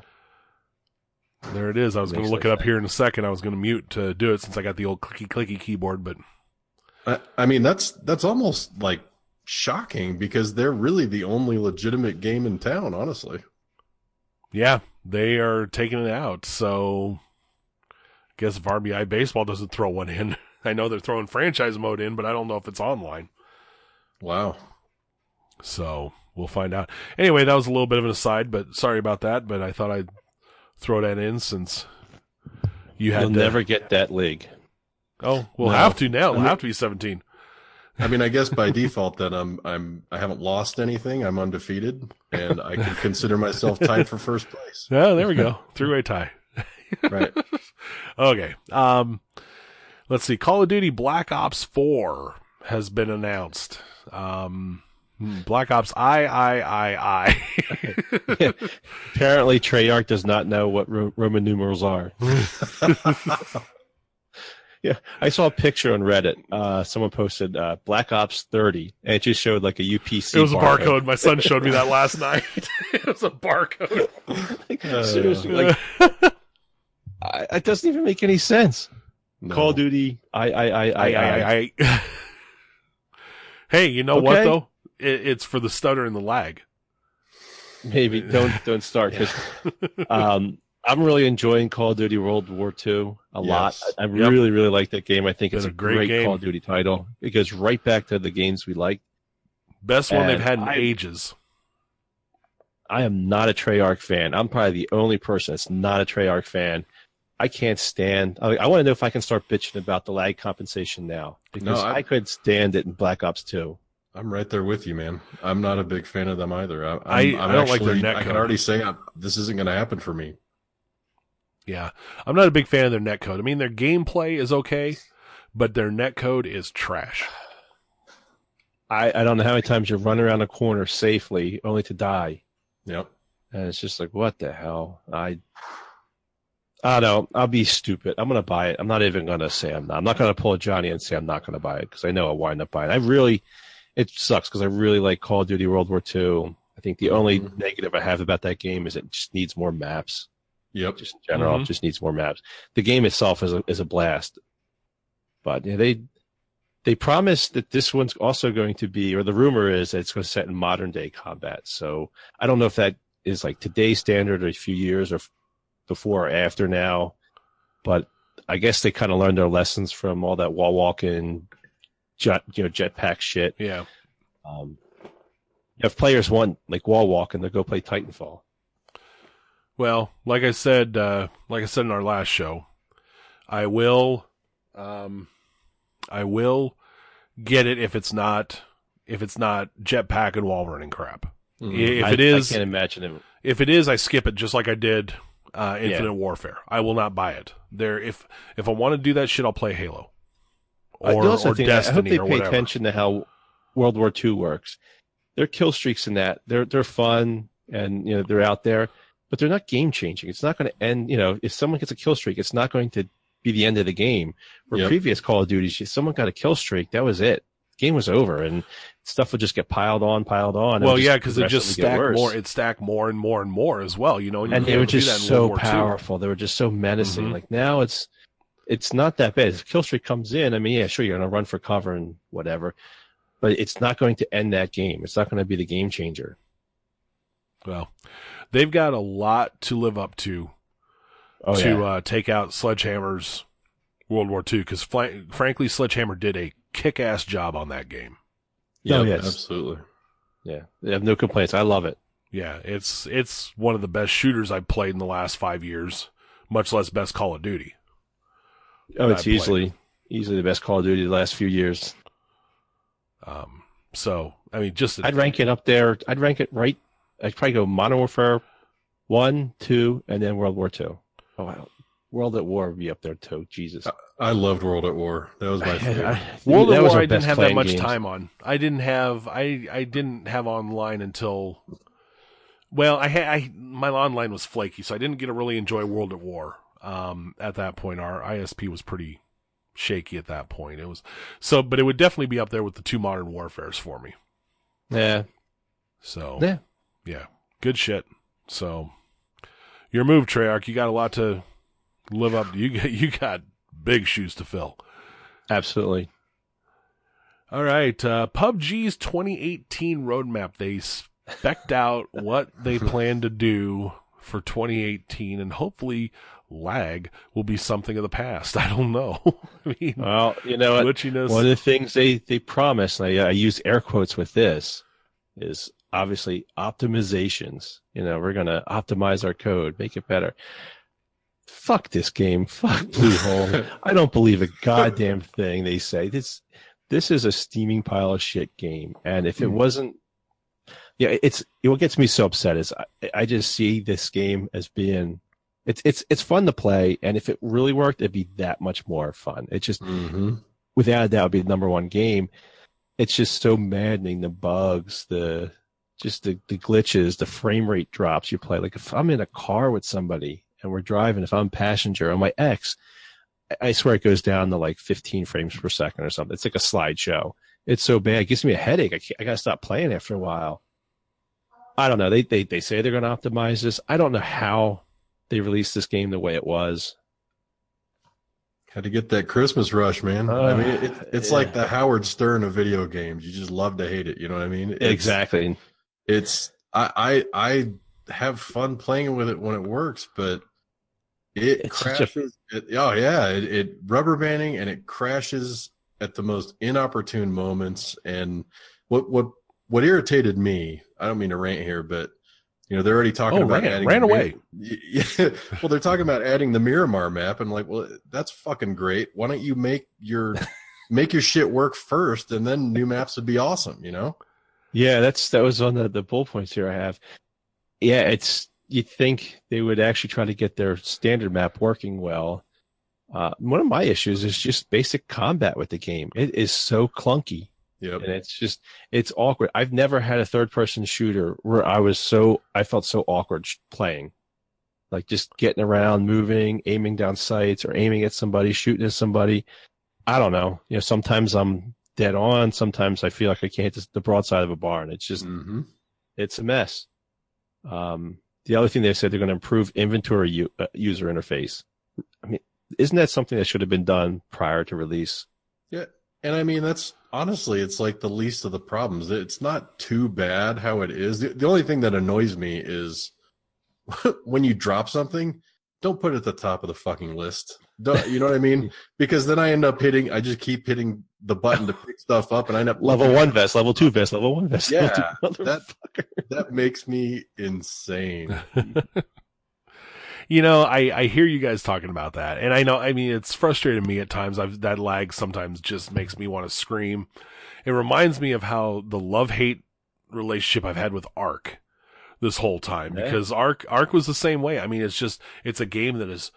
There it is. I was going to look no it up sense. here in a second. I was going to mute to do it since I got the old clicky clicky keyboard, but I, I mean, that's that's almost like shocking because they're really the only legitimate game in town, honestly. Yeah, they are taking it out. So I guess if R B I Baseball doesn't throw one in, I know they're throwing franchise mode in, but I don't know if it's online. Wow. So we'll find out. Anyway, that was a little bit of an aside, but sorry about that. But I thought I'd throw that in since you had You'll to... never get that league. Oh, we'll No. have to now. We'll I mean- have to be seventeen. I mean, I guess by default, then I'm I'm I haven't lost anything. I'm undefeated, and I can consider myself tied for first place. Yeah, there we go. Three-way tie. Right. Okay. Um, let's see. Call of Duty Black Ops four has been announced. Um, Black Ops I, I, I, I. Apparently, Treyarch does not know what Ro- Roman numerals are. Yeah, I saw a picture on Reddit. Uh, someone posted uh, Black Ops thirty, and it just showed like a U P C. It was a barcode. My son showed me that last night. It was a barcode. Like, Uh, seriously, like I, it doesn't even make any sense. No. Call of Duty, I, I, I, I, I, I, I, I. Hey, you know what Okay. though? It, it's for the stutter and the lag. Maybe don't don't start because um, I'm really enjoying Call of Duty World War Two a lot. Yes. I, I Yep. really really like that game. I think it's Been a a great great, game. Call of Duty title. It goes right back to the games we like. Best one they've And had in I- ages. I am not a Treyarch fan. I'm probably the only person that's not a Treyarch fan. I can't stand. I, I want to know if I can start bitching about the lag compensation now because No, I- I, could stand it in Black Ops Two. I'm right there with you, man. I'm not a big fan of them either. I, I'm, I- I'm I don't like actually, their I netcode. can already say I'm, this isn't going to happen for me. Yeah, I'm not a big fan of their netcode. I mean, their gameplay is okay, but their netcode is trash. I, I don't know how many times you run around a corner safely only to die. Yep. And it's just like, what the hell? I, I don't know. I'll be stupid. I'm going to buy it. I'm not even going to say I'm not. I'm not going to pull a Johnny and say I'm not going to buy it because I know I'll wind up buying it. I really, it sucks because I really like Call of Duty World War Two. I think the only Mhm. negative I have about that game is it just needs more maps. Yep. Just in general, Mhm. it just needs more maps. The game itself is a, is a blast. But yeah, they, they promised that this one's also going to be, or the rumor is that it's going to set in modern day combat. So I don't know if that is like today's standard or a few years or f- before or after now, but I guess they kind of learned their lessons from all that wall walking, jet, you know, jetpack shit. Yeah. Um, if players want like wall walking, they'll go play Titanfall. Well, like I said, uh, like I said in our last show, I will, um, I will get it if it's not, if it's not jetpack and wall running crap. Mhm. If I, it is, I can't imagine it. if it is, I skip it just like I did uh, Infinite Yeah. Warfare. I will not buy it. There, if if I want to do that shit, I'll play Halo I or, also or think, I hope Destiny they or pay whatever. attention to how World War Two works. Their kill streaks in that they're they're fun and you know they're out there, but they're not game changing. It's not going to end. You know, if someone gets a kill streak, it's not going to be the end of the game. Where Yep. previous Call of Duties, if someone got a kill streak, that was it. Game was over, and stuff would just get piled on, piled on. and Well, just yeah, because it just progressively get stacked worse. more. It stacked more and more and more as well. You know, and you they couldn't were do just that in so World War Two. powerful. They were just so menacing. Mhm. Like now, it's it's not that bad. If a kill streak comes in, I mean, yeah, sure, you're going to run for cover and whatever, but it's not going to end that game. It's not going to be the game changer. Well, they've got a lot to live up to Oh to yeah, uh, take out Sledgehammer's World War Two. Because fl- frankly, Sledgehammer did a kick-ass job on that game. Yep, Oh, yes. absolutely. yeah. They have no complaints. I love it. Yeah, it's it's one of the best shooters I've played in the last five years, much less best Call of Duty. Oh, that it's I played. easily easily the best Call of Duty the last few years. Um, so I mean, just I'd rank it up there. I'd rank it right. I'd probably go Modern Warfare one, two, and then World War Two. Oh, wow. World at War would be up there too. Jesus. I loved World at War. That was my favorite. World That of was War our I didn't best have that playing much games. time on. I didn't have I I didn't have online until well, I had I my online was flaky, so I didn't get to really enjoy World at War. Um at that point our I S P was pretty shaky at that point. It was so but it would definitely be up there with the two Modern Warfares for me. Yeah. So Yeah. yeah, good shit. So your move, Treyarch, you got a lot to live up to. You got you got big shoes to fill. Absolutely. All right, uh, P U B G's twenty eighteen roadmap. They specced out what they plan to do for twenty eighteen, and hopefully lag will be something of the past. I don't know. I mean, well, you know, glitchiness. One of the things they, they promise, and I, I use air quotes with this, is obviously optimizations. You know, we're going to optimize our code, make it better. Fuck this game. Fuck Bluehole. I don't believe a goddamn thing they say. This this is a steaming pile of shit game. And if it wasn't, yeah, it's what gets me so upset is I, I just see this game as being it's it's it's fun to play, and if it really worked, it'd be that much more fun. It just Mm-hmm. without a doubt would be the number one game. It's just so maddening, the bugs, the just the, the glitches, the frame rate drops you play. Like if I'm in a car with somebody and we're driving, if I'm passenger on my X, I swear it goes down to like fifteen frames per second or something. It's like a slideshow. It's so bad. It gives me a headache. I, can't, I got to stop playing after a while. I don't know. They, they, they say they're going to optimize this. I don't know how they released this game the way it was. Had to get that Christmas rush, man. Uh, I mean, it, it's yeah. like the Howard Stern of video games. You just love to hate it. You know what I mean? It's, Exactly. It's I, I I have fun playing with it when it works, but it It's such a- crashes. It, oh yeah, it, it rubber banding and it crashes at the most inopportune moments. And what what what irritated me, I don't mean to rant here, but you know they're already talking Oh, about ran- adding ran the- away. Yeah, well, they're talking about adding the Miramar map, and like, well, that's fucking great. Why don't you make your make your shit work first, and then new maps would be awesome, you know? Yeah, that's that was on the, the bullet points here I have. Yeah, it's you'd think they would actually try to get their standard map working well. Uh, one of my issues is just basic combat with the game. It is so clunky. Yep. And it's just it's awkward. I've never had a third person shooter where I was so I felt so awkward sh- playing. Like just getting around, moving, aiming down sights or aiming at somebody, shooting at somebody. I don't know. You know, sometimes I'm dead on, sometimes I feel like I can't hit the broadside of a barn. It's just Mm-hmm. it's a mess. Um, the other thing they said they're going to improve inventory u- uh, user interface. I mean, isn't that something that should have been done prior to release? Yeah, and I mean that's honestly, it's like the least of the problems. It's not too bad how it is. The, the only thing that annoys me is when you drop something, don't put it at the top of the fucking list. Don't, you know what I mean? Because then I end up hitting. I just keep hitting the button to pick stuff up, and I end up Level looking- one vest, level two vest, level one vest. Yeah, level two, that motherfucker. that makes me insane. You know, I, I hear you guys talking about that, and I know, I mean, it's frustrated me at times. I've, that lag sometimes just makes me want to scream. It reminds me of how the love-hate relationship I've had with Ark this whole time, Yeah. because Ark, Ark was the same way. I mean, it's just, it's a game that is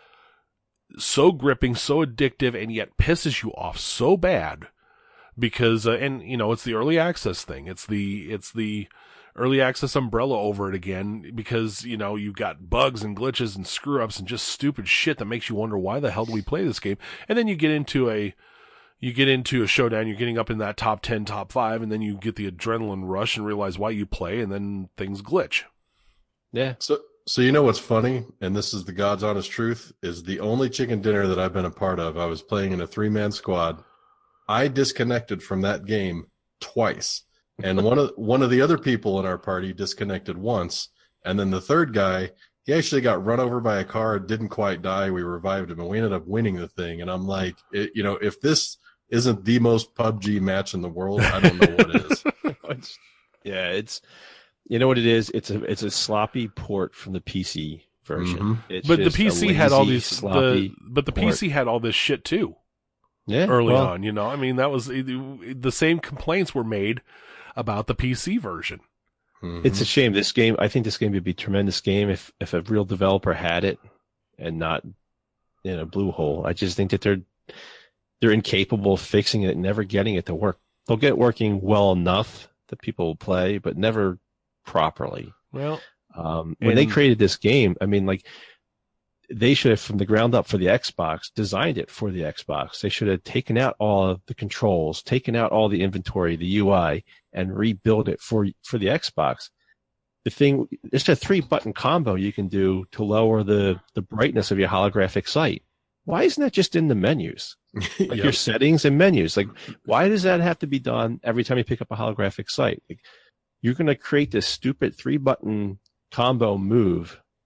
so gripping, so addictive, and yet pisses you off so bad because, uh, and you know, it's the early access thing. It's the, it's the, early access umbrella over it again because, you know, you've got bugs and glitches and screw ups and just stupid shit that makes you wonder why the hell do we play this game? And then you get into a, you get into a showdown, you're getting up in that top ten, top five, and then you get the adrenaline rush and realize why you play, and then things glitch. Yeah. So, so you know what's funny, and this is the God's honest truth, is the only chicken dinner that I've been a part of. I was playing in a three-man squad. I disconnected from that game twice. And one of one of the other people in our party disconnected once, and then the third guy, he actually got run over by a car, didn't quite die. We revived him, and we ended up winning the thing. And I'm like, it, you know, if this isn't the most P U B G match in the world, I don't know what is. It's, yeah, it's you know what it is. It's a it's a sloppy port from the P C version. Mhm. It's But the just P a C had all lazy, these, sloppy. the, but the P C had all this shit too yeah, early well, on, you know? I mean, that was, the same complaints were made about the P C version. Mhm. It's a shame. This game, I think this game would be a tremendous game if if a real developer had it and not in a blue hole. I just think that they're they're incapable of fixing it, never getting it to work. They'll get it working well enough that people will play, but never properly. Well, Um, when they And- created this game, I mean, like, they should have, from the ground up for the Xbox, designed it for the Xbox. They should have taken out all of the controls, taken out all the inventory, the U I, and rebuild it for for the Xbox. The thing, it's a three button combo you can do to lower the, the brightness of your holographic sight. Why isn't that just in the menus? Like Yep. your settings and menus. Like, why does that have to be done every time you pick up a holographic sight? Like, you're going to create this stupid three button combo move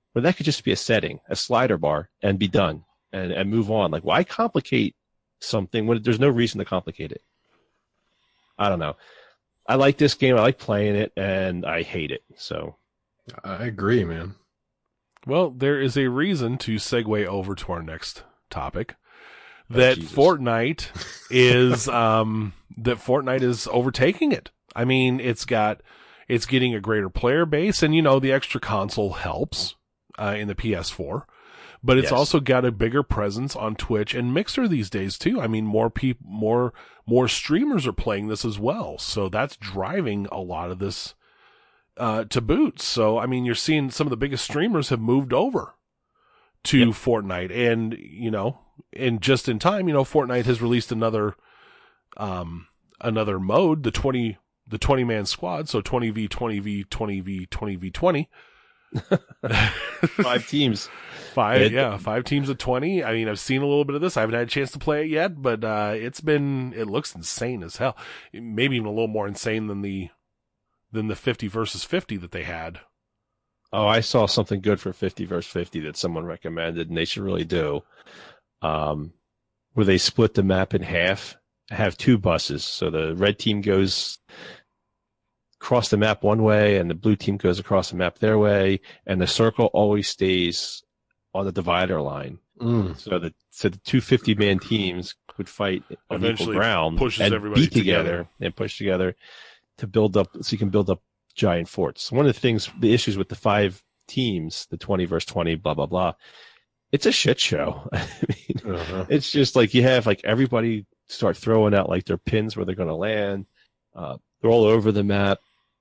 But that could just be a setting, a slider bar, and be done, and, and move on. Like, why complicate something when there's no reason to complicate it? I don't know. I like this game. I like playing it, and I hate it. So I agree, man. Well, there is a reason to segue over to our next topic. That oh, Fortnite is um, that Fortnite is overtaking it. I mean, it's got it's getting a greater player base, and you know the extra console helps uh, in the P S four, but it's yes. also got a bigger presence on Twitch and Mixer these days too. I mean, more people, more more streamers are playing this as well, so that's driving a lot of this uh, to boot. So I mean, you're seeing some of the biggest streamers have moved over to yep. Fortnite, and you know. And just in time, you know, Fortnite has released another, um, another mode, the twenty, the twenty man squad. So twenty v twenty v twenty v twenty v twenty. Five teams. Five, it, yeah, five teams of twenty. I mean, I've seen a little bit of this. I haven't had a chance to play it yet, but uh, it's been, it looks insane as hell. Maybe even a little more insane than the, than the fifty versus fifty that they had. Oh, I saw something good for fifty versus fifty that someone recommended, and they should really do. Um, where they split the map in half, have two buses. So the red team goes across the map one way and the blue team goes across the map their way, and the circle always stays on the divider line. Mm. So the so the two fifty man teams would fight on Eventually equal ground pushes and everybody beat together, together and push together to build up, so you can build up giant forts. One of the things, the issues with the five teams, the twenty versus twenty, blah, blah, blah, it's a shit show. I mean, uh-huh. It's just like you have like everybody start throwing out like their pins where they're going to land. Uh, they're all over the map.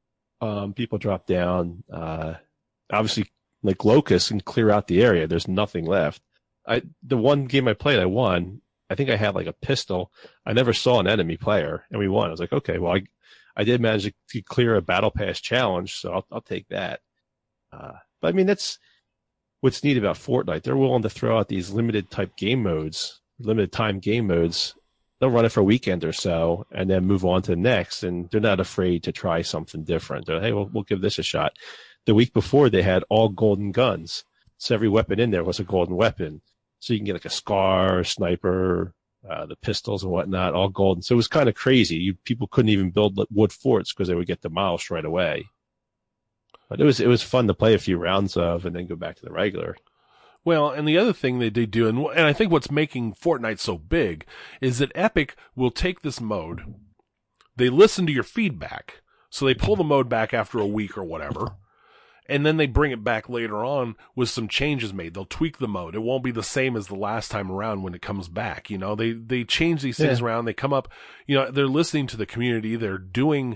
Um, people drop down. Uh, obviously, like locusts can clear out the area. There's nothing left. I the one game I played, I won. I think I had like a pistol. I never saw an enemy player, and we won. I was like, okay, well, I I did manage to clear a battle pass challenge, so I'll I'll take that. Uh, but I mean, that's what's neat about Fortnite. They're willing to throw out these limited type game modes, limited time game modes. They'll run it for a weekend or so and then move on to the next. And they're not afraid to try something different. They're, hey, we'll, we'll give this a shot. The week before they had all golden guns. So every weapon in there was a golden weapon. So you can get like a SCAR, sniper, uh, the pistols and whatnot, all golden. So it was kind of crazy. You, people couldn't even build wood forts because they would get demolished right away. But it was, it was fun to play a few rounds of and then go back to the regular. Well, and the other thing that they do, and, and I think what's making Fortnite so big, is that Epic will take this mode, they listen to your feedback, so they pull the mode back after a week or whatever, and then they bring it back later on with some changes made. They'll tweak the mode. It won't be the same as the last time around when it comes back. You know, they, they change these things yeah. around. They come up, you know, they're listening to the community. They're doing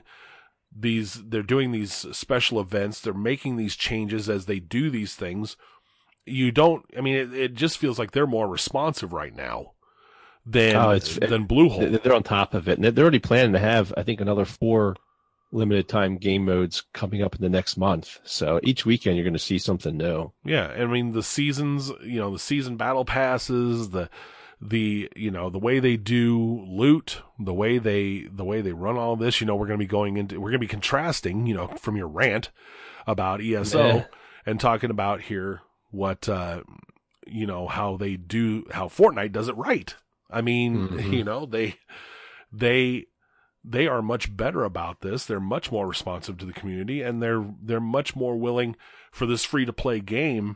these, they're doing these special events. They're making these changes as they do these things. You don't, I mean, it, it just feels like they're more responsive right now than, oh, it's, than Bluehole. They're on top of it. And they're already planning to have, I think, another four limited time game modes coming up in the next month. So each weekend you're going to see something new. Yeah. I mean, the seasons, you know, the season battle passes, the, the, you know, the way they do loot, the way they, the way they run all this, you know, we're going to be going into, we're going to be contrasting, you know, from your rant about E S O yeah. and talking about here what, uh, you know, how they do, how Fortnite does it right. I mean, mm-hmm. you know, they, they, they are much better about this. They're much more responsive to the community, and they're, they're much more willing for this free to play game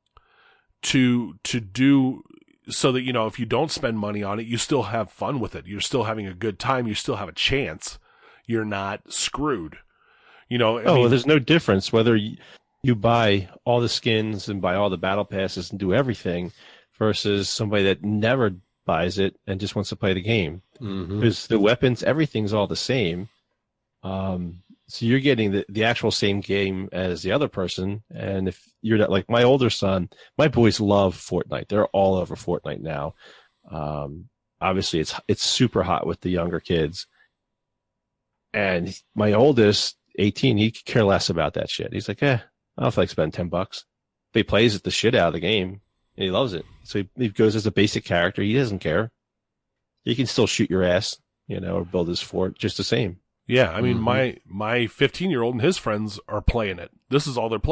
to, to do so that, you know, if you don't spend money on it, you still have fun with it. You're still having a good time. You still have a chance. You're not screwed. You know, I oh, mean, well, there's no difference whether you, you buy all the skins and buy all the battle passes and do everything versus somebody that never buys it and just wants to play the game. Mm-hmm. Because the weapons, everything's all the same. Um, so you're getting the, the actual same game as the other person. And if you're not, like my older son, my boys love Fortnite. They're all over Fortnite now. Um, obviously it's, it's super hot with the younger kids. And my oldest, eighteen, he could care less about that shit. He's like, eh, I don't feel like spending ten bucks. But he plays it the shit out of the game, and he loves it. So he, he goes as a basic character. He doesn't care. He can still shoot your ass, you know, or build his fort just the same. Yeah, I mean, mm-hmm. my my fifteen-year-old and his friends are playing it. This is all they're playing.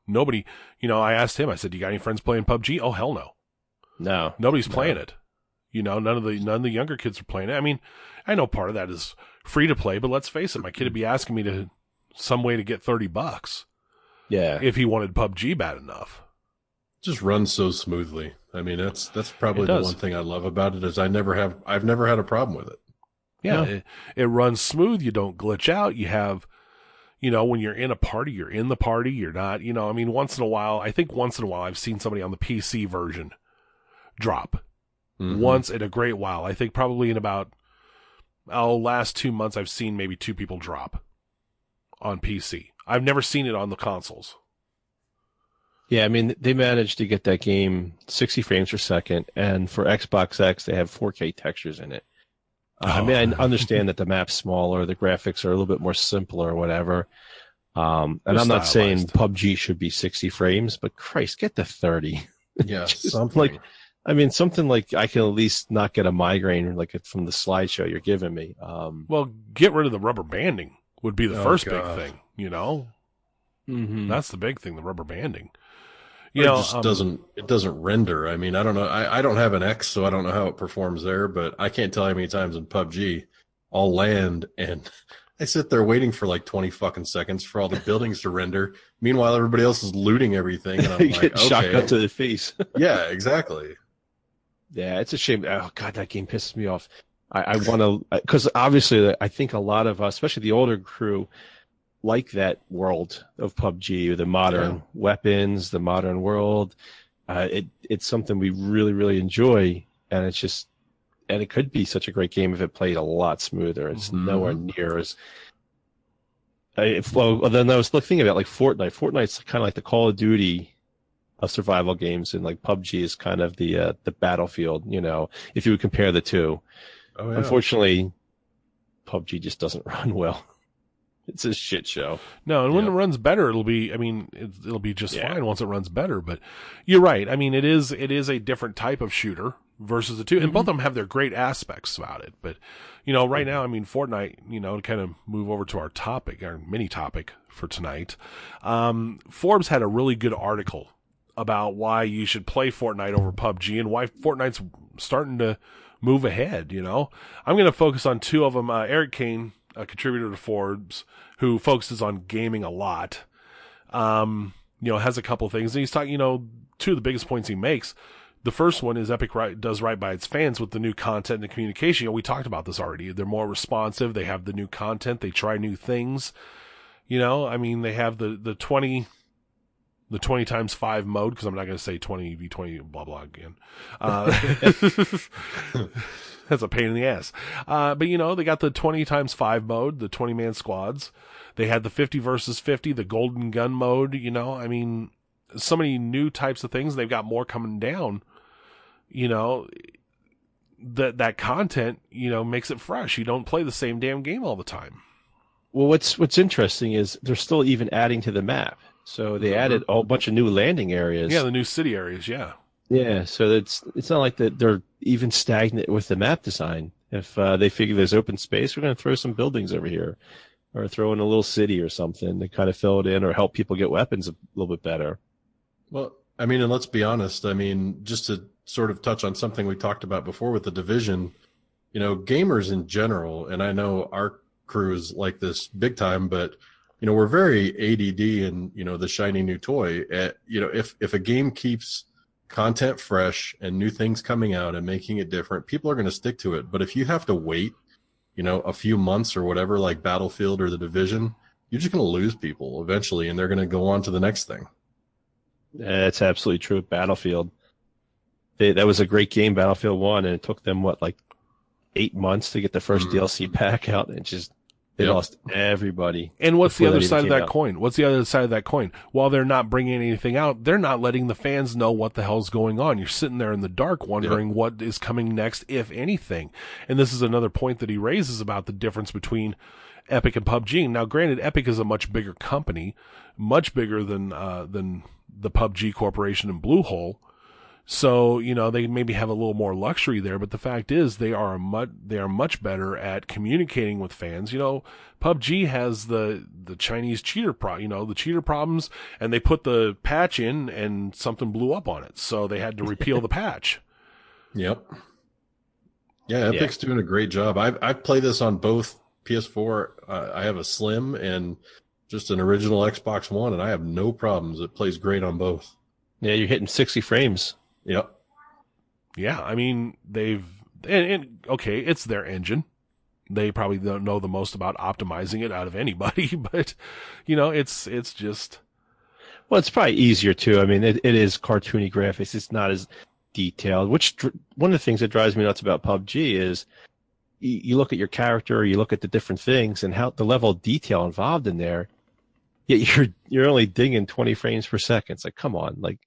Nobody, you know, I asked him, I said, "You got any friends playing P U B G?" Oh, hell no. No. Nobody's no. playing it. You know, none of the none of the younger kids are playing it. I mean, I know part of that is free to play, but let's face it, my kid would be asking me to some way to get thirty bucks. Yeah. If he wanted P U B G bad enough. Just runs so smoothly. I mean, that's that's probably It the does. one thing I love about it is I never have I've never had a problem with it. Yeah, No. it, it runs smooth. You don't glitch out. You have, you know, when you're in a party, you're in the party. You're not, you know, I mean, once in a while, I think once in a while I've seen somebody on the P C version drop. Mhm. Once in a great while. I think probably in about, oh, last two months I've seen maybe two people drop on P C. I've never seen it on the consoles. Yeah, I mean, they managed to get that game sixty frames per second, and for Xbox X, they have four K textures in it. Uh, I mean, I understand that the map's smaller, the graphics are a little bit more simpler or whatever. Um, and They're I'm not saying stylized. P U B G should be sixty frames, but Christ, get to thirty. Yeah, Just something. like, I mean, something like I can at least not get a migraine like from the slideshow you're giving me. Um, Well, get rid of the rubber banding would be the Oh, first God. big thing, you know? mhm. That's the big thing, the rubber banding. It You know, just um, doesn't it doesn't render. I mean, I don't know. I, I don't have an X, so I don't know how it performs there, but I can't tell you how many times in P U B G I'll land and I sit there waiting for like twenty fucking seconds for all the buildings to render. Meanwhile, everybody else is looting everything, and I'm you like, get shotgun okay, to the face. yeah, exactly. Yeah, it's a shame. Oh God, that game pisses me off. I, I want to, because obviously I think a lot of us, especially the older crew, like that world of P U B G, the modern Yeah. weapons, the modern world. Uh, it it's something we really really enjoy, and it's just, and it could be such a great game if it played a lot smoother. It's Mhm. nowhere near as. I, if, well, then I was thinking about like Fortnite. Fortnite's kind of like the Call of Duty of survival games, and like P U B G is kind of the uh, the battlefield. You know, if you would compare the two. Oh yeah. Unfortunately, P U B G just doesn't run well. It's a shit show. No, and when Yep. it runs better, it'll be. I mean, it, it'll be just Yeah. fine once it runs better. But you're right. I mean, it is. It is a different type of shooter versus the 2 and both of them have their great aspects about it. But you know, right now, I mean, Fortnite. You know, to kind of move over to our topic, our mini topic for tonight. Um, Forbes had a really good article about why you should play Fortnite over P U B G and why Fortnite's starting to move ahead. You know, I'm going to focus on two of them. Uh, Eric Kane, a contributor to Forbes, who focuses on gaming a lot, um, you know, has a couple things. And he's talking, you know, two of the biggest points he makes. The first one is Epic right, does right by its fans with the new content and communication. You know, we talked about this already. They're more responsive. They have the new content. They try new things. You know, I mean, they have the, the twenty, the twenty times five mode, because I'm not going to say twenty v twenty blah, blah again. Uh, that's a pain in the ass. Uh, but you know, they got the twenty times five mode, the twenty man squads. They had the fifty versus fifty, the golden gun mode, you know, I mean, so many new types of things. They've got more coming down, you know, that, that content, you know, makes it fresh. You don't play the same damn game all the time. Well, what's what's interesting is they're still even adding to the map. So they Mhm. added a whole bunch of new landing areas. Yeah. The new city areas. Yeah. Yeah, so it's it's not like that they're even stagnant with the map design. If uh, they figure there's open space, we're going to throw some buildings over here, or throw in a little city or something to kind of fill it in, or help people get weapons a little bit better. Well, I mean, and let's be honest. I mean, just to sort of touch on something we talked about before with the division, you know, gamers in general, and I know our crew is like this big time, but you know, we're very A D D and, you know, the shiny new toy. Uh, you know, if if a game keeps content fresh and new things coming out and making it different, people are going to stick to it. But if you have to wait, you know, a few months or whatever, like Battlefield or the Division, you're just going to lose people eventually, and they're going to go on to the next thing. That's absolutely true. Battlefield, they, that was a great game, Battlefield One, and it took them what like eight months to get the first Mhm. D L C pack out, and it just they Yep. lost everybody. And what's the Before other that even side of came that out. coin? What's the other side of that coin? While they're not bringing anything out, they're not letting the fans know what the hell's going on. You're sitting there in the dark wondering what is coming next, if anything. And this is another point that he raises about the difference between Epic and P U B G. Now, granted, Epic is a much bigger company, much bigger than uh, than the P U B G Corporation and Bluehole. So, you know, they maybe have a little more luxury there, but the fact is they are much, they are much better at communicating with fans. You know, P U B G has the, the Chinese cheater pro, you know, the cheater problems, and they put the patch in and something blew up on it. So they had to repeal the patch. Yep. Yeah, Epic's yeah. doing a great job. I've, I've played this on both P S four. Uh, I have a Slim and just an original Xbox One, and I have no problems. It plays great on both. Yeah, you're hitting sixty frames. Yep. Yeah, I mean, they've, and, and okay, it's their engine. They probably don't know the most about optimizing it out of anybody, but, you know, it's, it's just. Well, it's probably easier too. I mean, it, it is cartoony graphics. It's not as detailed, which one of the things that drives me nuts about P U B G is you, you look at your character, you look at the different things and how the level of detail involved in there, yet you're, you're only digging twenty frames per second. It's like, come on, like,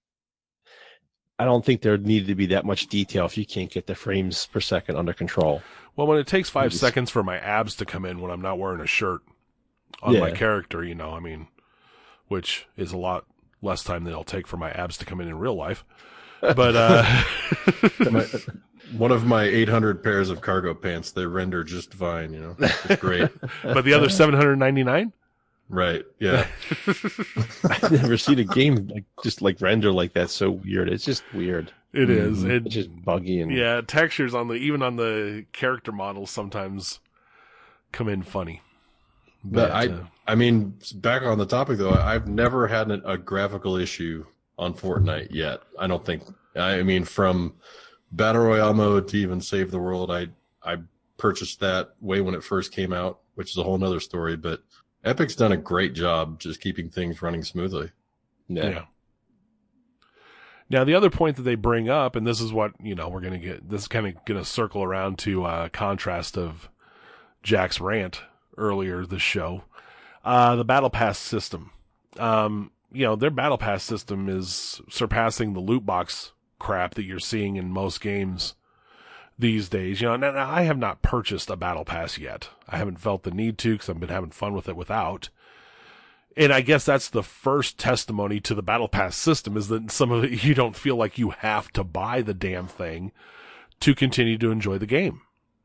I don't think there needed to be that much detail if you can't get the frames per second under control. Well, when it takes five just, seconds for my abs to come in when I'm not wearing a shirt on yeah. my character, you know, I mean, which is a lot less time than it'll take for my abs to come in in real life. But, uh, my, one of my eight hundred pairs of cargo pants, they render just fine, you know, it's great. But the other seven hundred ninety-nine? Right. Yeah. I've never seen a game like just like render like that. So weird. It's just weird. It is. Mm-hmm. It, it's just buggy and yeah. Textures on the even on the character models sometimes come in funny. But, but I, uh, I mean, back on the topic though, I've never had a, a graphical issue on Fortnite yet. I don't think. I mean, from Battle Royale mode to even Save the World, I I purchased that way when it first came out, which is a whole nother story, but. Epic's done a great job just keeping things running smoothly. Yeah. yeah. Now, the other point that they bring up, and this is what, you know, we're going to get, this is kind of going to circle around to a uh, contrast of Jack's rant earlier this show, uh, the Battle Pass system. Um, you know, their Battle Pass system is surpassing the loot box crap that you're seeing in most games these days. You know, and I have not purchased a Battle Pass yet. I haven't felt the need to because I've been having fun with it without. And I guess that's the first testimony to the Battle Pass system is that some of it, you don't feel like you have to buy the damn thing to continue to enjoy the game.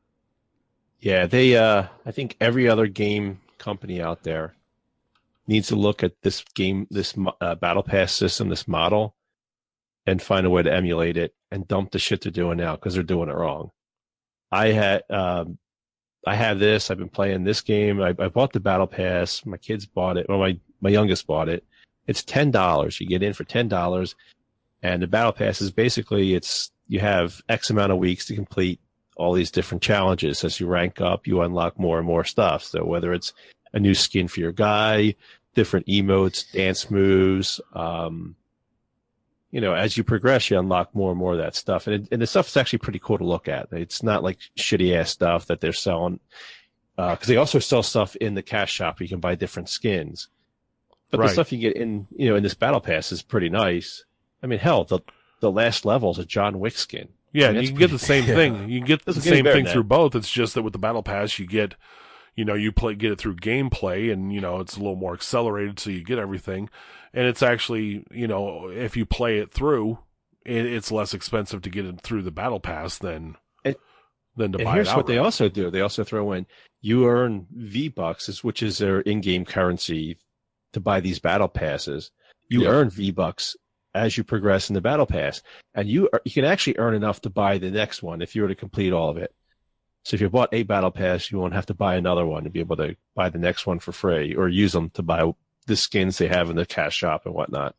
Yeah, they, uh, I think every other game company out there needs to look at this game, this uh, Battle Pass system, this model, and find a way to emulate it and dump the shit they're doing now because they're doing it wrong. I had, um, I have this. I've been playing this game. I, I bought the Battle Pass. My kids bought it. Well, my, my youngest bought it. It's ten dollars. You get in for ten dollars. And the Battle Pass is basically, it's, you have X amount of weeks to complete all these different challenges. As you rank up, you unlock more and more stuff. So whether it's a new skin for your guy, different emotes, dance moves, um, you know, as you progress, you unlock more and more of that stuff. And, it, and the stuff is actually pretty cool to look at. It's not like shitty ass stuff that they're selling. Uh, cause they also sell stuff in the cash shop where you can buy different skins. But right. the stuff you get in, you know, in this Battle Pass is pretty nice. I mean, hell, the, the last level is a John Wick skin. Yeah. I mean, you can get the same yeah. thing. You can get the same thing through both. It's just that with the Battle Pass, you get, you know, you play, get it through gameplay and, you know, it's a little more accelerated. So you get everything. And it's actually, you know, if you play it through, it, it's less expensive to get it through the Battle Pass than, and, than to and buy it here's outright. what they also do. They also throw in, you earn V-Bucks, which is their in-game currency to buy these Battle Passes. You yeah. earn V-Bucks as you progress in the Battle Pass. And you you can actually earn enough to buy the next one if you were to complete all of it. So if you bought a Battle Pass, you won't have to buy another one to be able to buy the next one for free or use them to buy the skins they have in the cash shop and whatnot.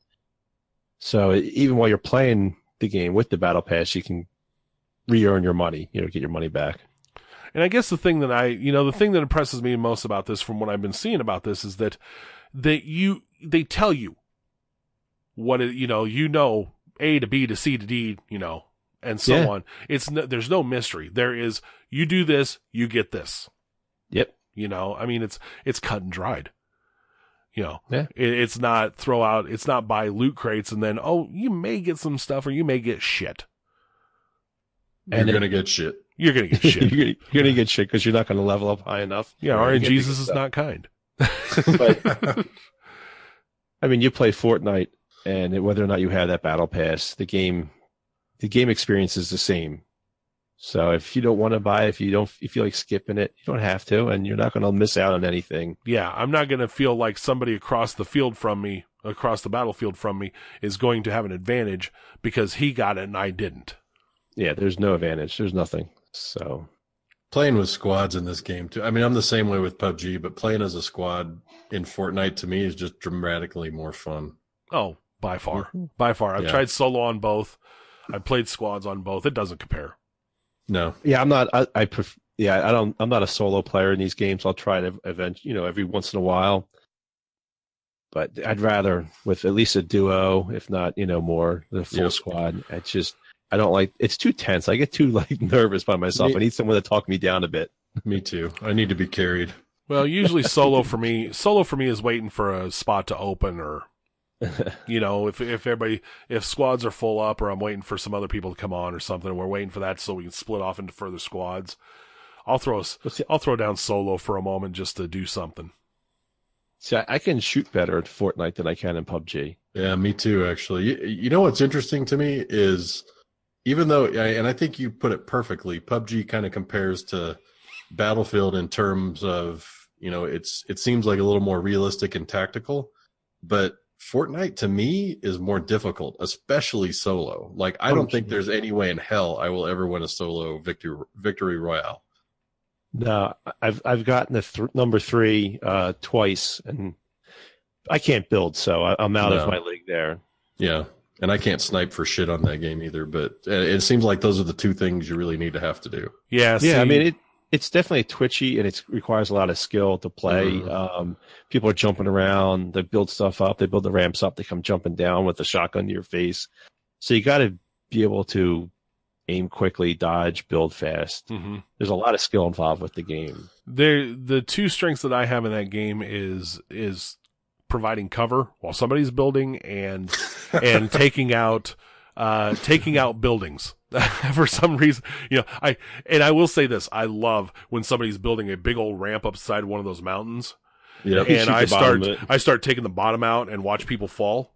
So even while you're playing the game with the Battle Pass, you can re-earn your money, you know, get your money back. And I guess the thing that I, you know, the thing that impresses me most about this from what I've been seeing about this is that that you, they tell you what it, you know, you know, A to B to C to D, you know, and so yeah. on. It's no, there's no mystery. There is, you do this, you get this. Yep. You know, I mean, it's, it's cut and dried. You know, yeah. it, it's not throw out, it's not buy loot crates and then, oh, you may get some stuff or you may get shit. You're and going to get shit. You're going to get shit. you're going to get shit because you're not going to level up high enough. Yeah, R N G Jesus is not kind. But, I mean, you play Fortnite and whether or not you have that Battle Pass, the game the game experience is the same. So if you don't want to buy it, if you don't, if you feel like skipping it, you don't have to, and you're not going to miss out on anything. Yeah, I'm not going to feel like somebody across the field from me, across the battlefield from me, is going to have an advantage because he got it and I didn't. Yeah, there's no advantage. There's nothing. So playing with squads in this game too. I mean, I'm the same way with P U B G, but playing as a squad in Fortnite to me is just dramatically more fun. Oh, by far, by far. I've Yeah. tried solo on both. I've played squads on both. It doesn't compare. No. yeah, I'm not. I, I pref- yeah, I don't. I'm not a solo player in these games. I'll try it event, you know, every once in a while. But I'd rather with at least a duo, if not, you know, more the full Yep. squad. It's just I don't like. It's too tense. I get too like nervous by myself. Me- I need someone to talk me down a bit. Me too. I need to be carried. Well, usually solo for me, solo for me is waiting for a spot to open, or you know, if if everybody, if squads are full up, or I'm waiting for some other people to come on or something, and we're waiting for that so we can split off into further squads. I'll throw us, I'll throw down solo for a moment just to do something. See, I, I can shoot better at Fortnite than I can in P U B G. Yeah, me too, actually. You, you know what's interesting to me is even though, and I think you put it perfectly, P U B G kind of compares to Battlefield in terms of, you know, it's it seems like a little more realistic and tactical, but Fortnite to me is more difficult, especially solo. Like, I don't think there's any way in hell I will ever win a solo victory victory royale. No, I've I've gotten the th- number three uh, twice, and I can't build, so I, I'm out No. of my league there. Yeah, and I can't snipe for shit on that game either. But it it seems like those are the two things you really need to have to do. Yeah, see, Yeah, I mean it. It's definitely twitchy, and it requires a lot of skill to play. Mhm. Um, people are jumping around. They build stuff up. They build the ramps up. They come jumping down with a shotgun to your face. So you got to be able to aim quickly, dodge, build fast. Mhm. There's a lot of skill involved with the game. There, the two strengths that I have in that game is is providing cover while somebody's building and and taking out uh taking out buildings. For some reason, you know, I and I will say this: I love when somebody's building a big old ramp upside one of those mountains, Yeah, You and shoot I the bottom start of it. I start taking the bottom out and watch people fall.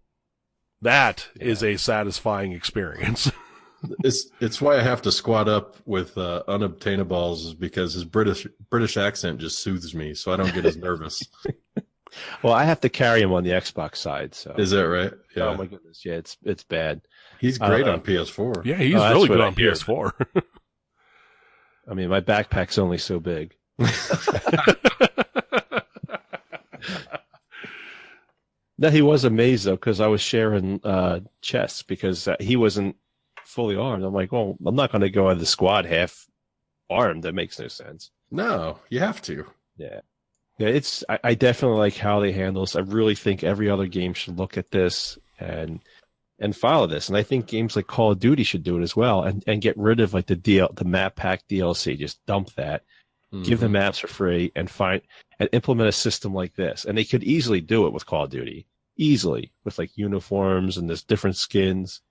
That is a satisfying experience. it's it's why I have to squat up with uh, unobtainables, is because his British British accent just soothes me, so I don't get as nervous. Well, I have to carry him on the Xbox side. So Is that right? Yeah, oh my goodness, yeah, it's it's bad. he's great Uh, on P S four. Yeah, he's Oh, that's really what good I on hear. P S four. I mean, my backpack's only so big. No, he was amazed though, because I was sharing uh, chests because uh, he wasn't fully armed. I'm like, well, I'm not going to go in the squad half armed. That makes no sense. No, you have to. Yeah, yeah. It's I, I definitely like how they handle this. I really think every other game should look at this and and follow this. And I think games like Call of Duty should do it as well, and and get rid of like the D L the map pack D L C. Just dump that. Give the Mhm. maps for free and find and implement a system like this. And they could easily do it with Call of Duty, easily with like uniforms and there's different skins.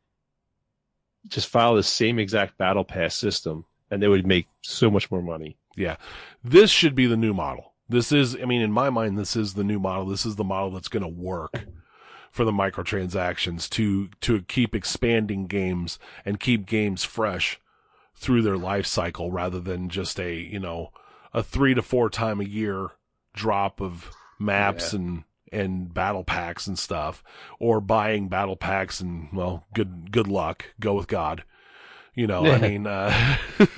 Just follow the same exact battle pass system, and they would make so much more money. Yeah. This should be the new model. This is, I mean, in my mind, this is the new model. This is the model that's going to work for the microtransactions to, to keep expanding games and keep games fresh through their life cycle rather than just a, you know, a three to four time a year drop of maps Yeah. and, and battle packs and stuff, or buying battle packs and, well, good, good luck. Go with God. You know, I Yeah. mean, uh,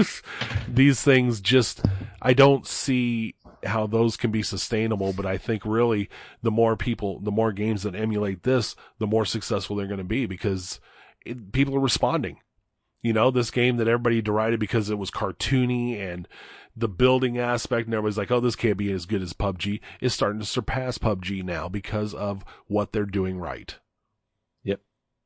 these things just, I don't see how those can be sustainable, but I think really the more people, the more games that emulate this, the more successful they're going to be because it, people are responding. You know, this game that everybody derided because it was cartoony and the building aspect, and everybody's like, oh, this can't be as good as P U B G, is starting to surpass P U B G now because of what they're doing right. Yep.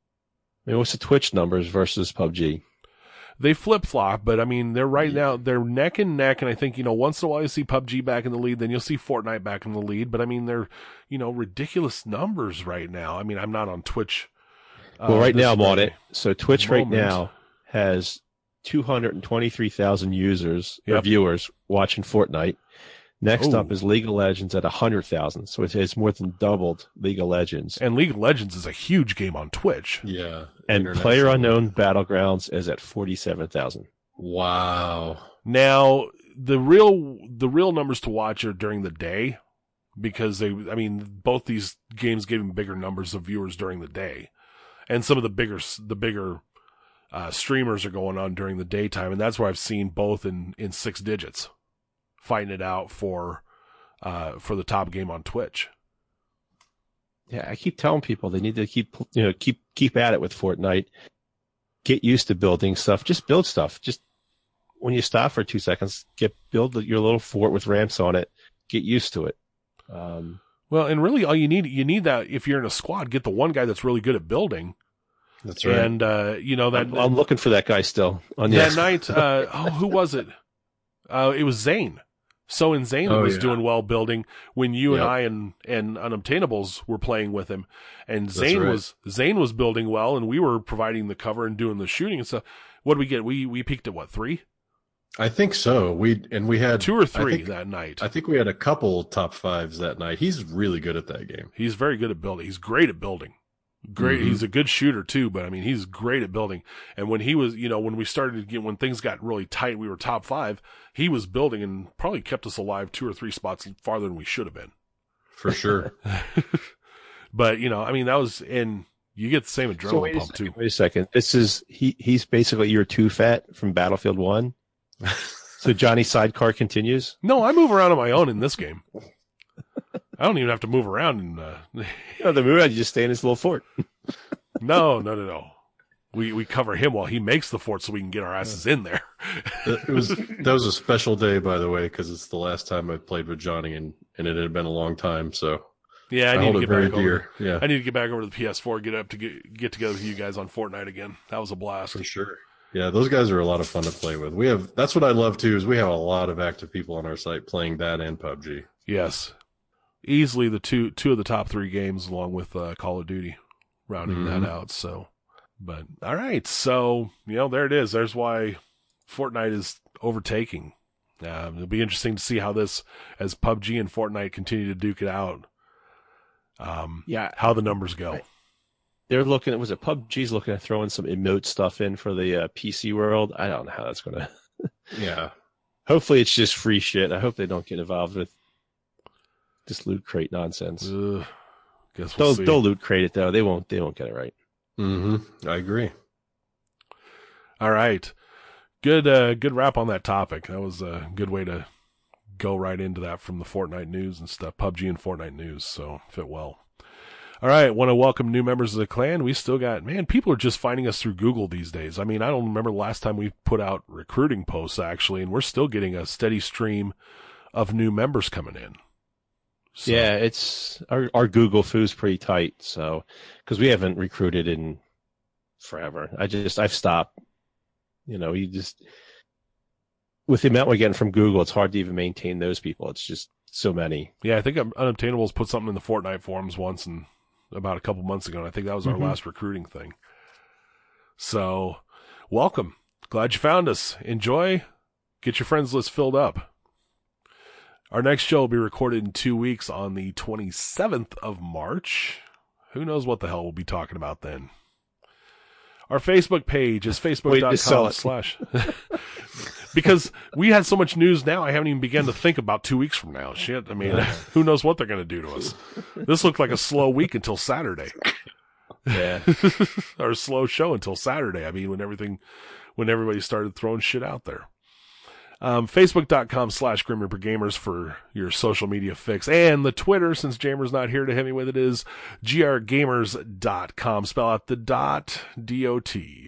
I mean, what's the Twitch numbers versus P U B G? They flip flop, but I mean, they're right now, they're neck and neck. And I think, you know, once in a while you see P U B G back in the lead, then you'll see Fortnite back in the lead. But I mean, they're, you know, ridiculous numbers right now. I mean, I'm not on Twitch. uh, Well, right this now I'm on very it. So Twitch right moment. now has two hundred twenty-three thousand users or Yep. viewers watching Fortnite. Next Ooh. up is League of Legends at one hundred thousand. So it has more than doubled League of Legends. And League of Legends is a huge game on Twitch. Yeah. And Player Unknown Battlegrounds is at forty-seven thousand. Wow. Now, the real the real numbers to watch are during the day, because they, I mean, both these games gave them bigger numbers of viewers during the day, and some of the bigger the bigger uh, streamers are going on during the daytime, and that's where I've seen both in, in six digits, fighting it out for uh, for the top game on Twitch. Yeah, I keep telling people they need to keep you know keep keep at it with Fortnite. Get used to building stuff. Just build stuff. Just when you stop for two seconds, get build your little fort with ramps on it. Get used to it. Um, well, and really, all you need you need that if you're in a squad, get the one guy that's really good at building. That's right. And uh, you know that I'm, I'm looking for that guy still. On the that night. Uh, oh, who was it? Uh, it was Zane. So in Zane Oh, was yeah. doing well building when you and Yep. I and, and Unobtainables were playing with him. And That's Zane right. was Zane was building well, and we were providing the cover and doing the shooting and stuff. What did we get? We we peaked at what, three? I think so. We and we had Two or I three think, that night. I think we had a couple top fives that night. He's really good at that game. He's very good at building. He's great at building. Great. Mhm. He's a good shooter too, but I mean, he's great at building. And when he was, you know, when we started to get, when things got really tight, we were top five, he was building and probably kept us alive two or three spots farther than we should have been. For sure. But, you know, I mean, that was, and you get the same adrenaline So wait a pump second, too. wait a second. This is he. He's basically your Too Fat from Battlefield One. So Johnny Sidecar continues. No, I move around on my own in this game. I don't even have to move around. And uh, No, the movie, you just stay in his little fort. no, no, no, no. We we cover him while he makes the fort so we can get our asses in there. It was that was a special day, by the way, because it's the last time I played with Johnny, and, and it had been a long time. So Yeah, I I, need hold to it get very back over. dear. Yeah, I need to get back over to the P S four, get up to get get together with you guys on Fortnite again. That was a blast. for sure. Yeah, those guys are a lot of fun to play with. We have that's what I love too. Is we have a lot of active people on our site playing that and P U B G. Yes, easily the two two of the top three games, along with uh, Call of Duty, rounding Mhm. that out. So, but all right, so you know there it is. There's why Fortnite is overtaking. Um, it'll be interesting to see how this, as P U B G and Fortnite continue to duke it out. Um, Yeah, how the numbers go. they're looking at was it P U B G's looking at throwing some emote stuff in for the uh, P C world. I don't know how that's gonna. Yeah, Hopefully, it's just free shit. I hope they don't get involved with this loot crate nonsense. Ugh, guess we'll They'll, see. they'll loot crate it though. They won't. They won't get it right. mm-hmm. I agree. All right. Good uh good wrap on that topic. That was a good way to go right into that from the Fortnite news and stuff. P U B G and Fortnite news, so fit well. All right, want to welcome new members of the clan. We still got, man, people are just finding us through Google these days. I mean, I don't remember the last time we put out recruiting posts actually, and we're still getting a steady stream of new members coming in. So, Yeah, it's our our Google foo's pretty tight. So because we haven't recruited in forever. I just I've stopped. You know, you just with the amount we're getting from Google, it's hard to even maintain those people. It's just so many. Yeah, I think Unobtainables put something in the Fortnite forums once and about a couple months ago, and I think that was our Mhm. last recruiting thing. So, welcome. Glad you found us. Enjoy. Get your friends list filled up. Our next show will be recorded in two weeks on the twenty-seventh of March. Who knows what the hell we'll be talking about then. Our Facebook page is Wait to sell facebook.com it. slash. Because we had so much news now, I haven't even begun to think about two weeks from now. Shit, I mean, who knows what they're going to do to us. This looked like a slow week until Saturday. Yeah. Or a slow show until Saturday. I mean, when everything, when everybody started throwing shit out there. Um, Facebook.com slash Grim Reaper Gamers for your social media fix. And the Twitter, since Jamer's not here to hit me with it, is G R gamers dot com. Spell out the dot, D O T.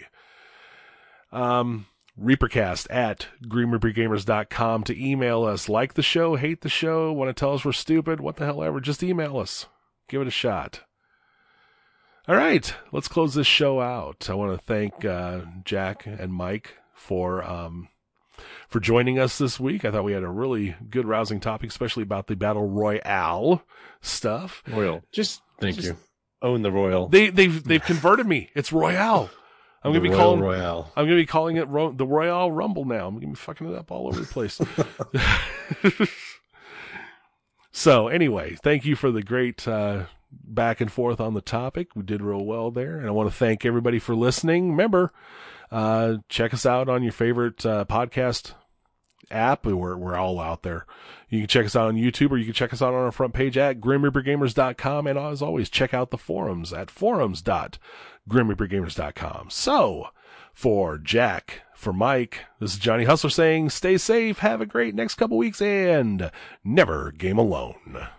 Um, Reapercast at Grim Reaper Gamers dot com to email us. Like the show, hate the show, want to tell us we're stupid, what the hell ever, just email us. Give it a shot. All right, let's close this show out. I want to thank uh, Jack and Mike for um, for joining us this week. I thought we had a really good, rousing topic, especially about the Battle Royale stuff. Royal. Just Thank just you. own the Royal. They they've they've converted me. It's Royale. I'm The gonna be Royal calling. Royale. I'm gonna be calling it Ro- the Royale Rumble now. I'm gonna be fucking it up all over the place. So anyway, thank you for the great uh, back and forth on the topic. We did real well there. And I want to thank everybody for listening. Remember, uh, check us out on your favorite uh, podcast app. We're, we're all out there. You can check us out on YouTube, or you can check us out on our front page at grim reaper gamers dot com. And as always, check out the forums at forums dot grim reaper gamers dot com. So for Jack, for Mike, this is Johnny Hustler saying stay safe, have a great next couple weeks, and never game alone.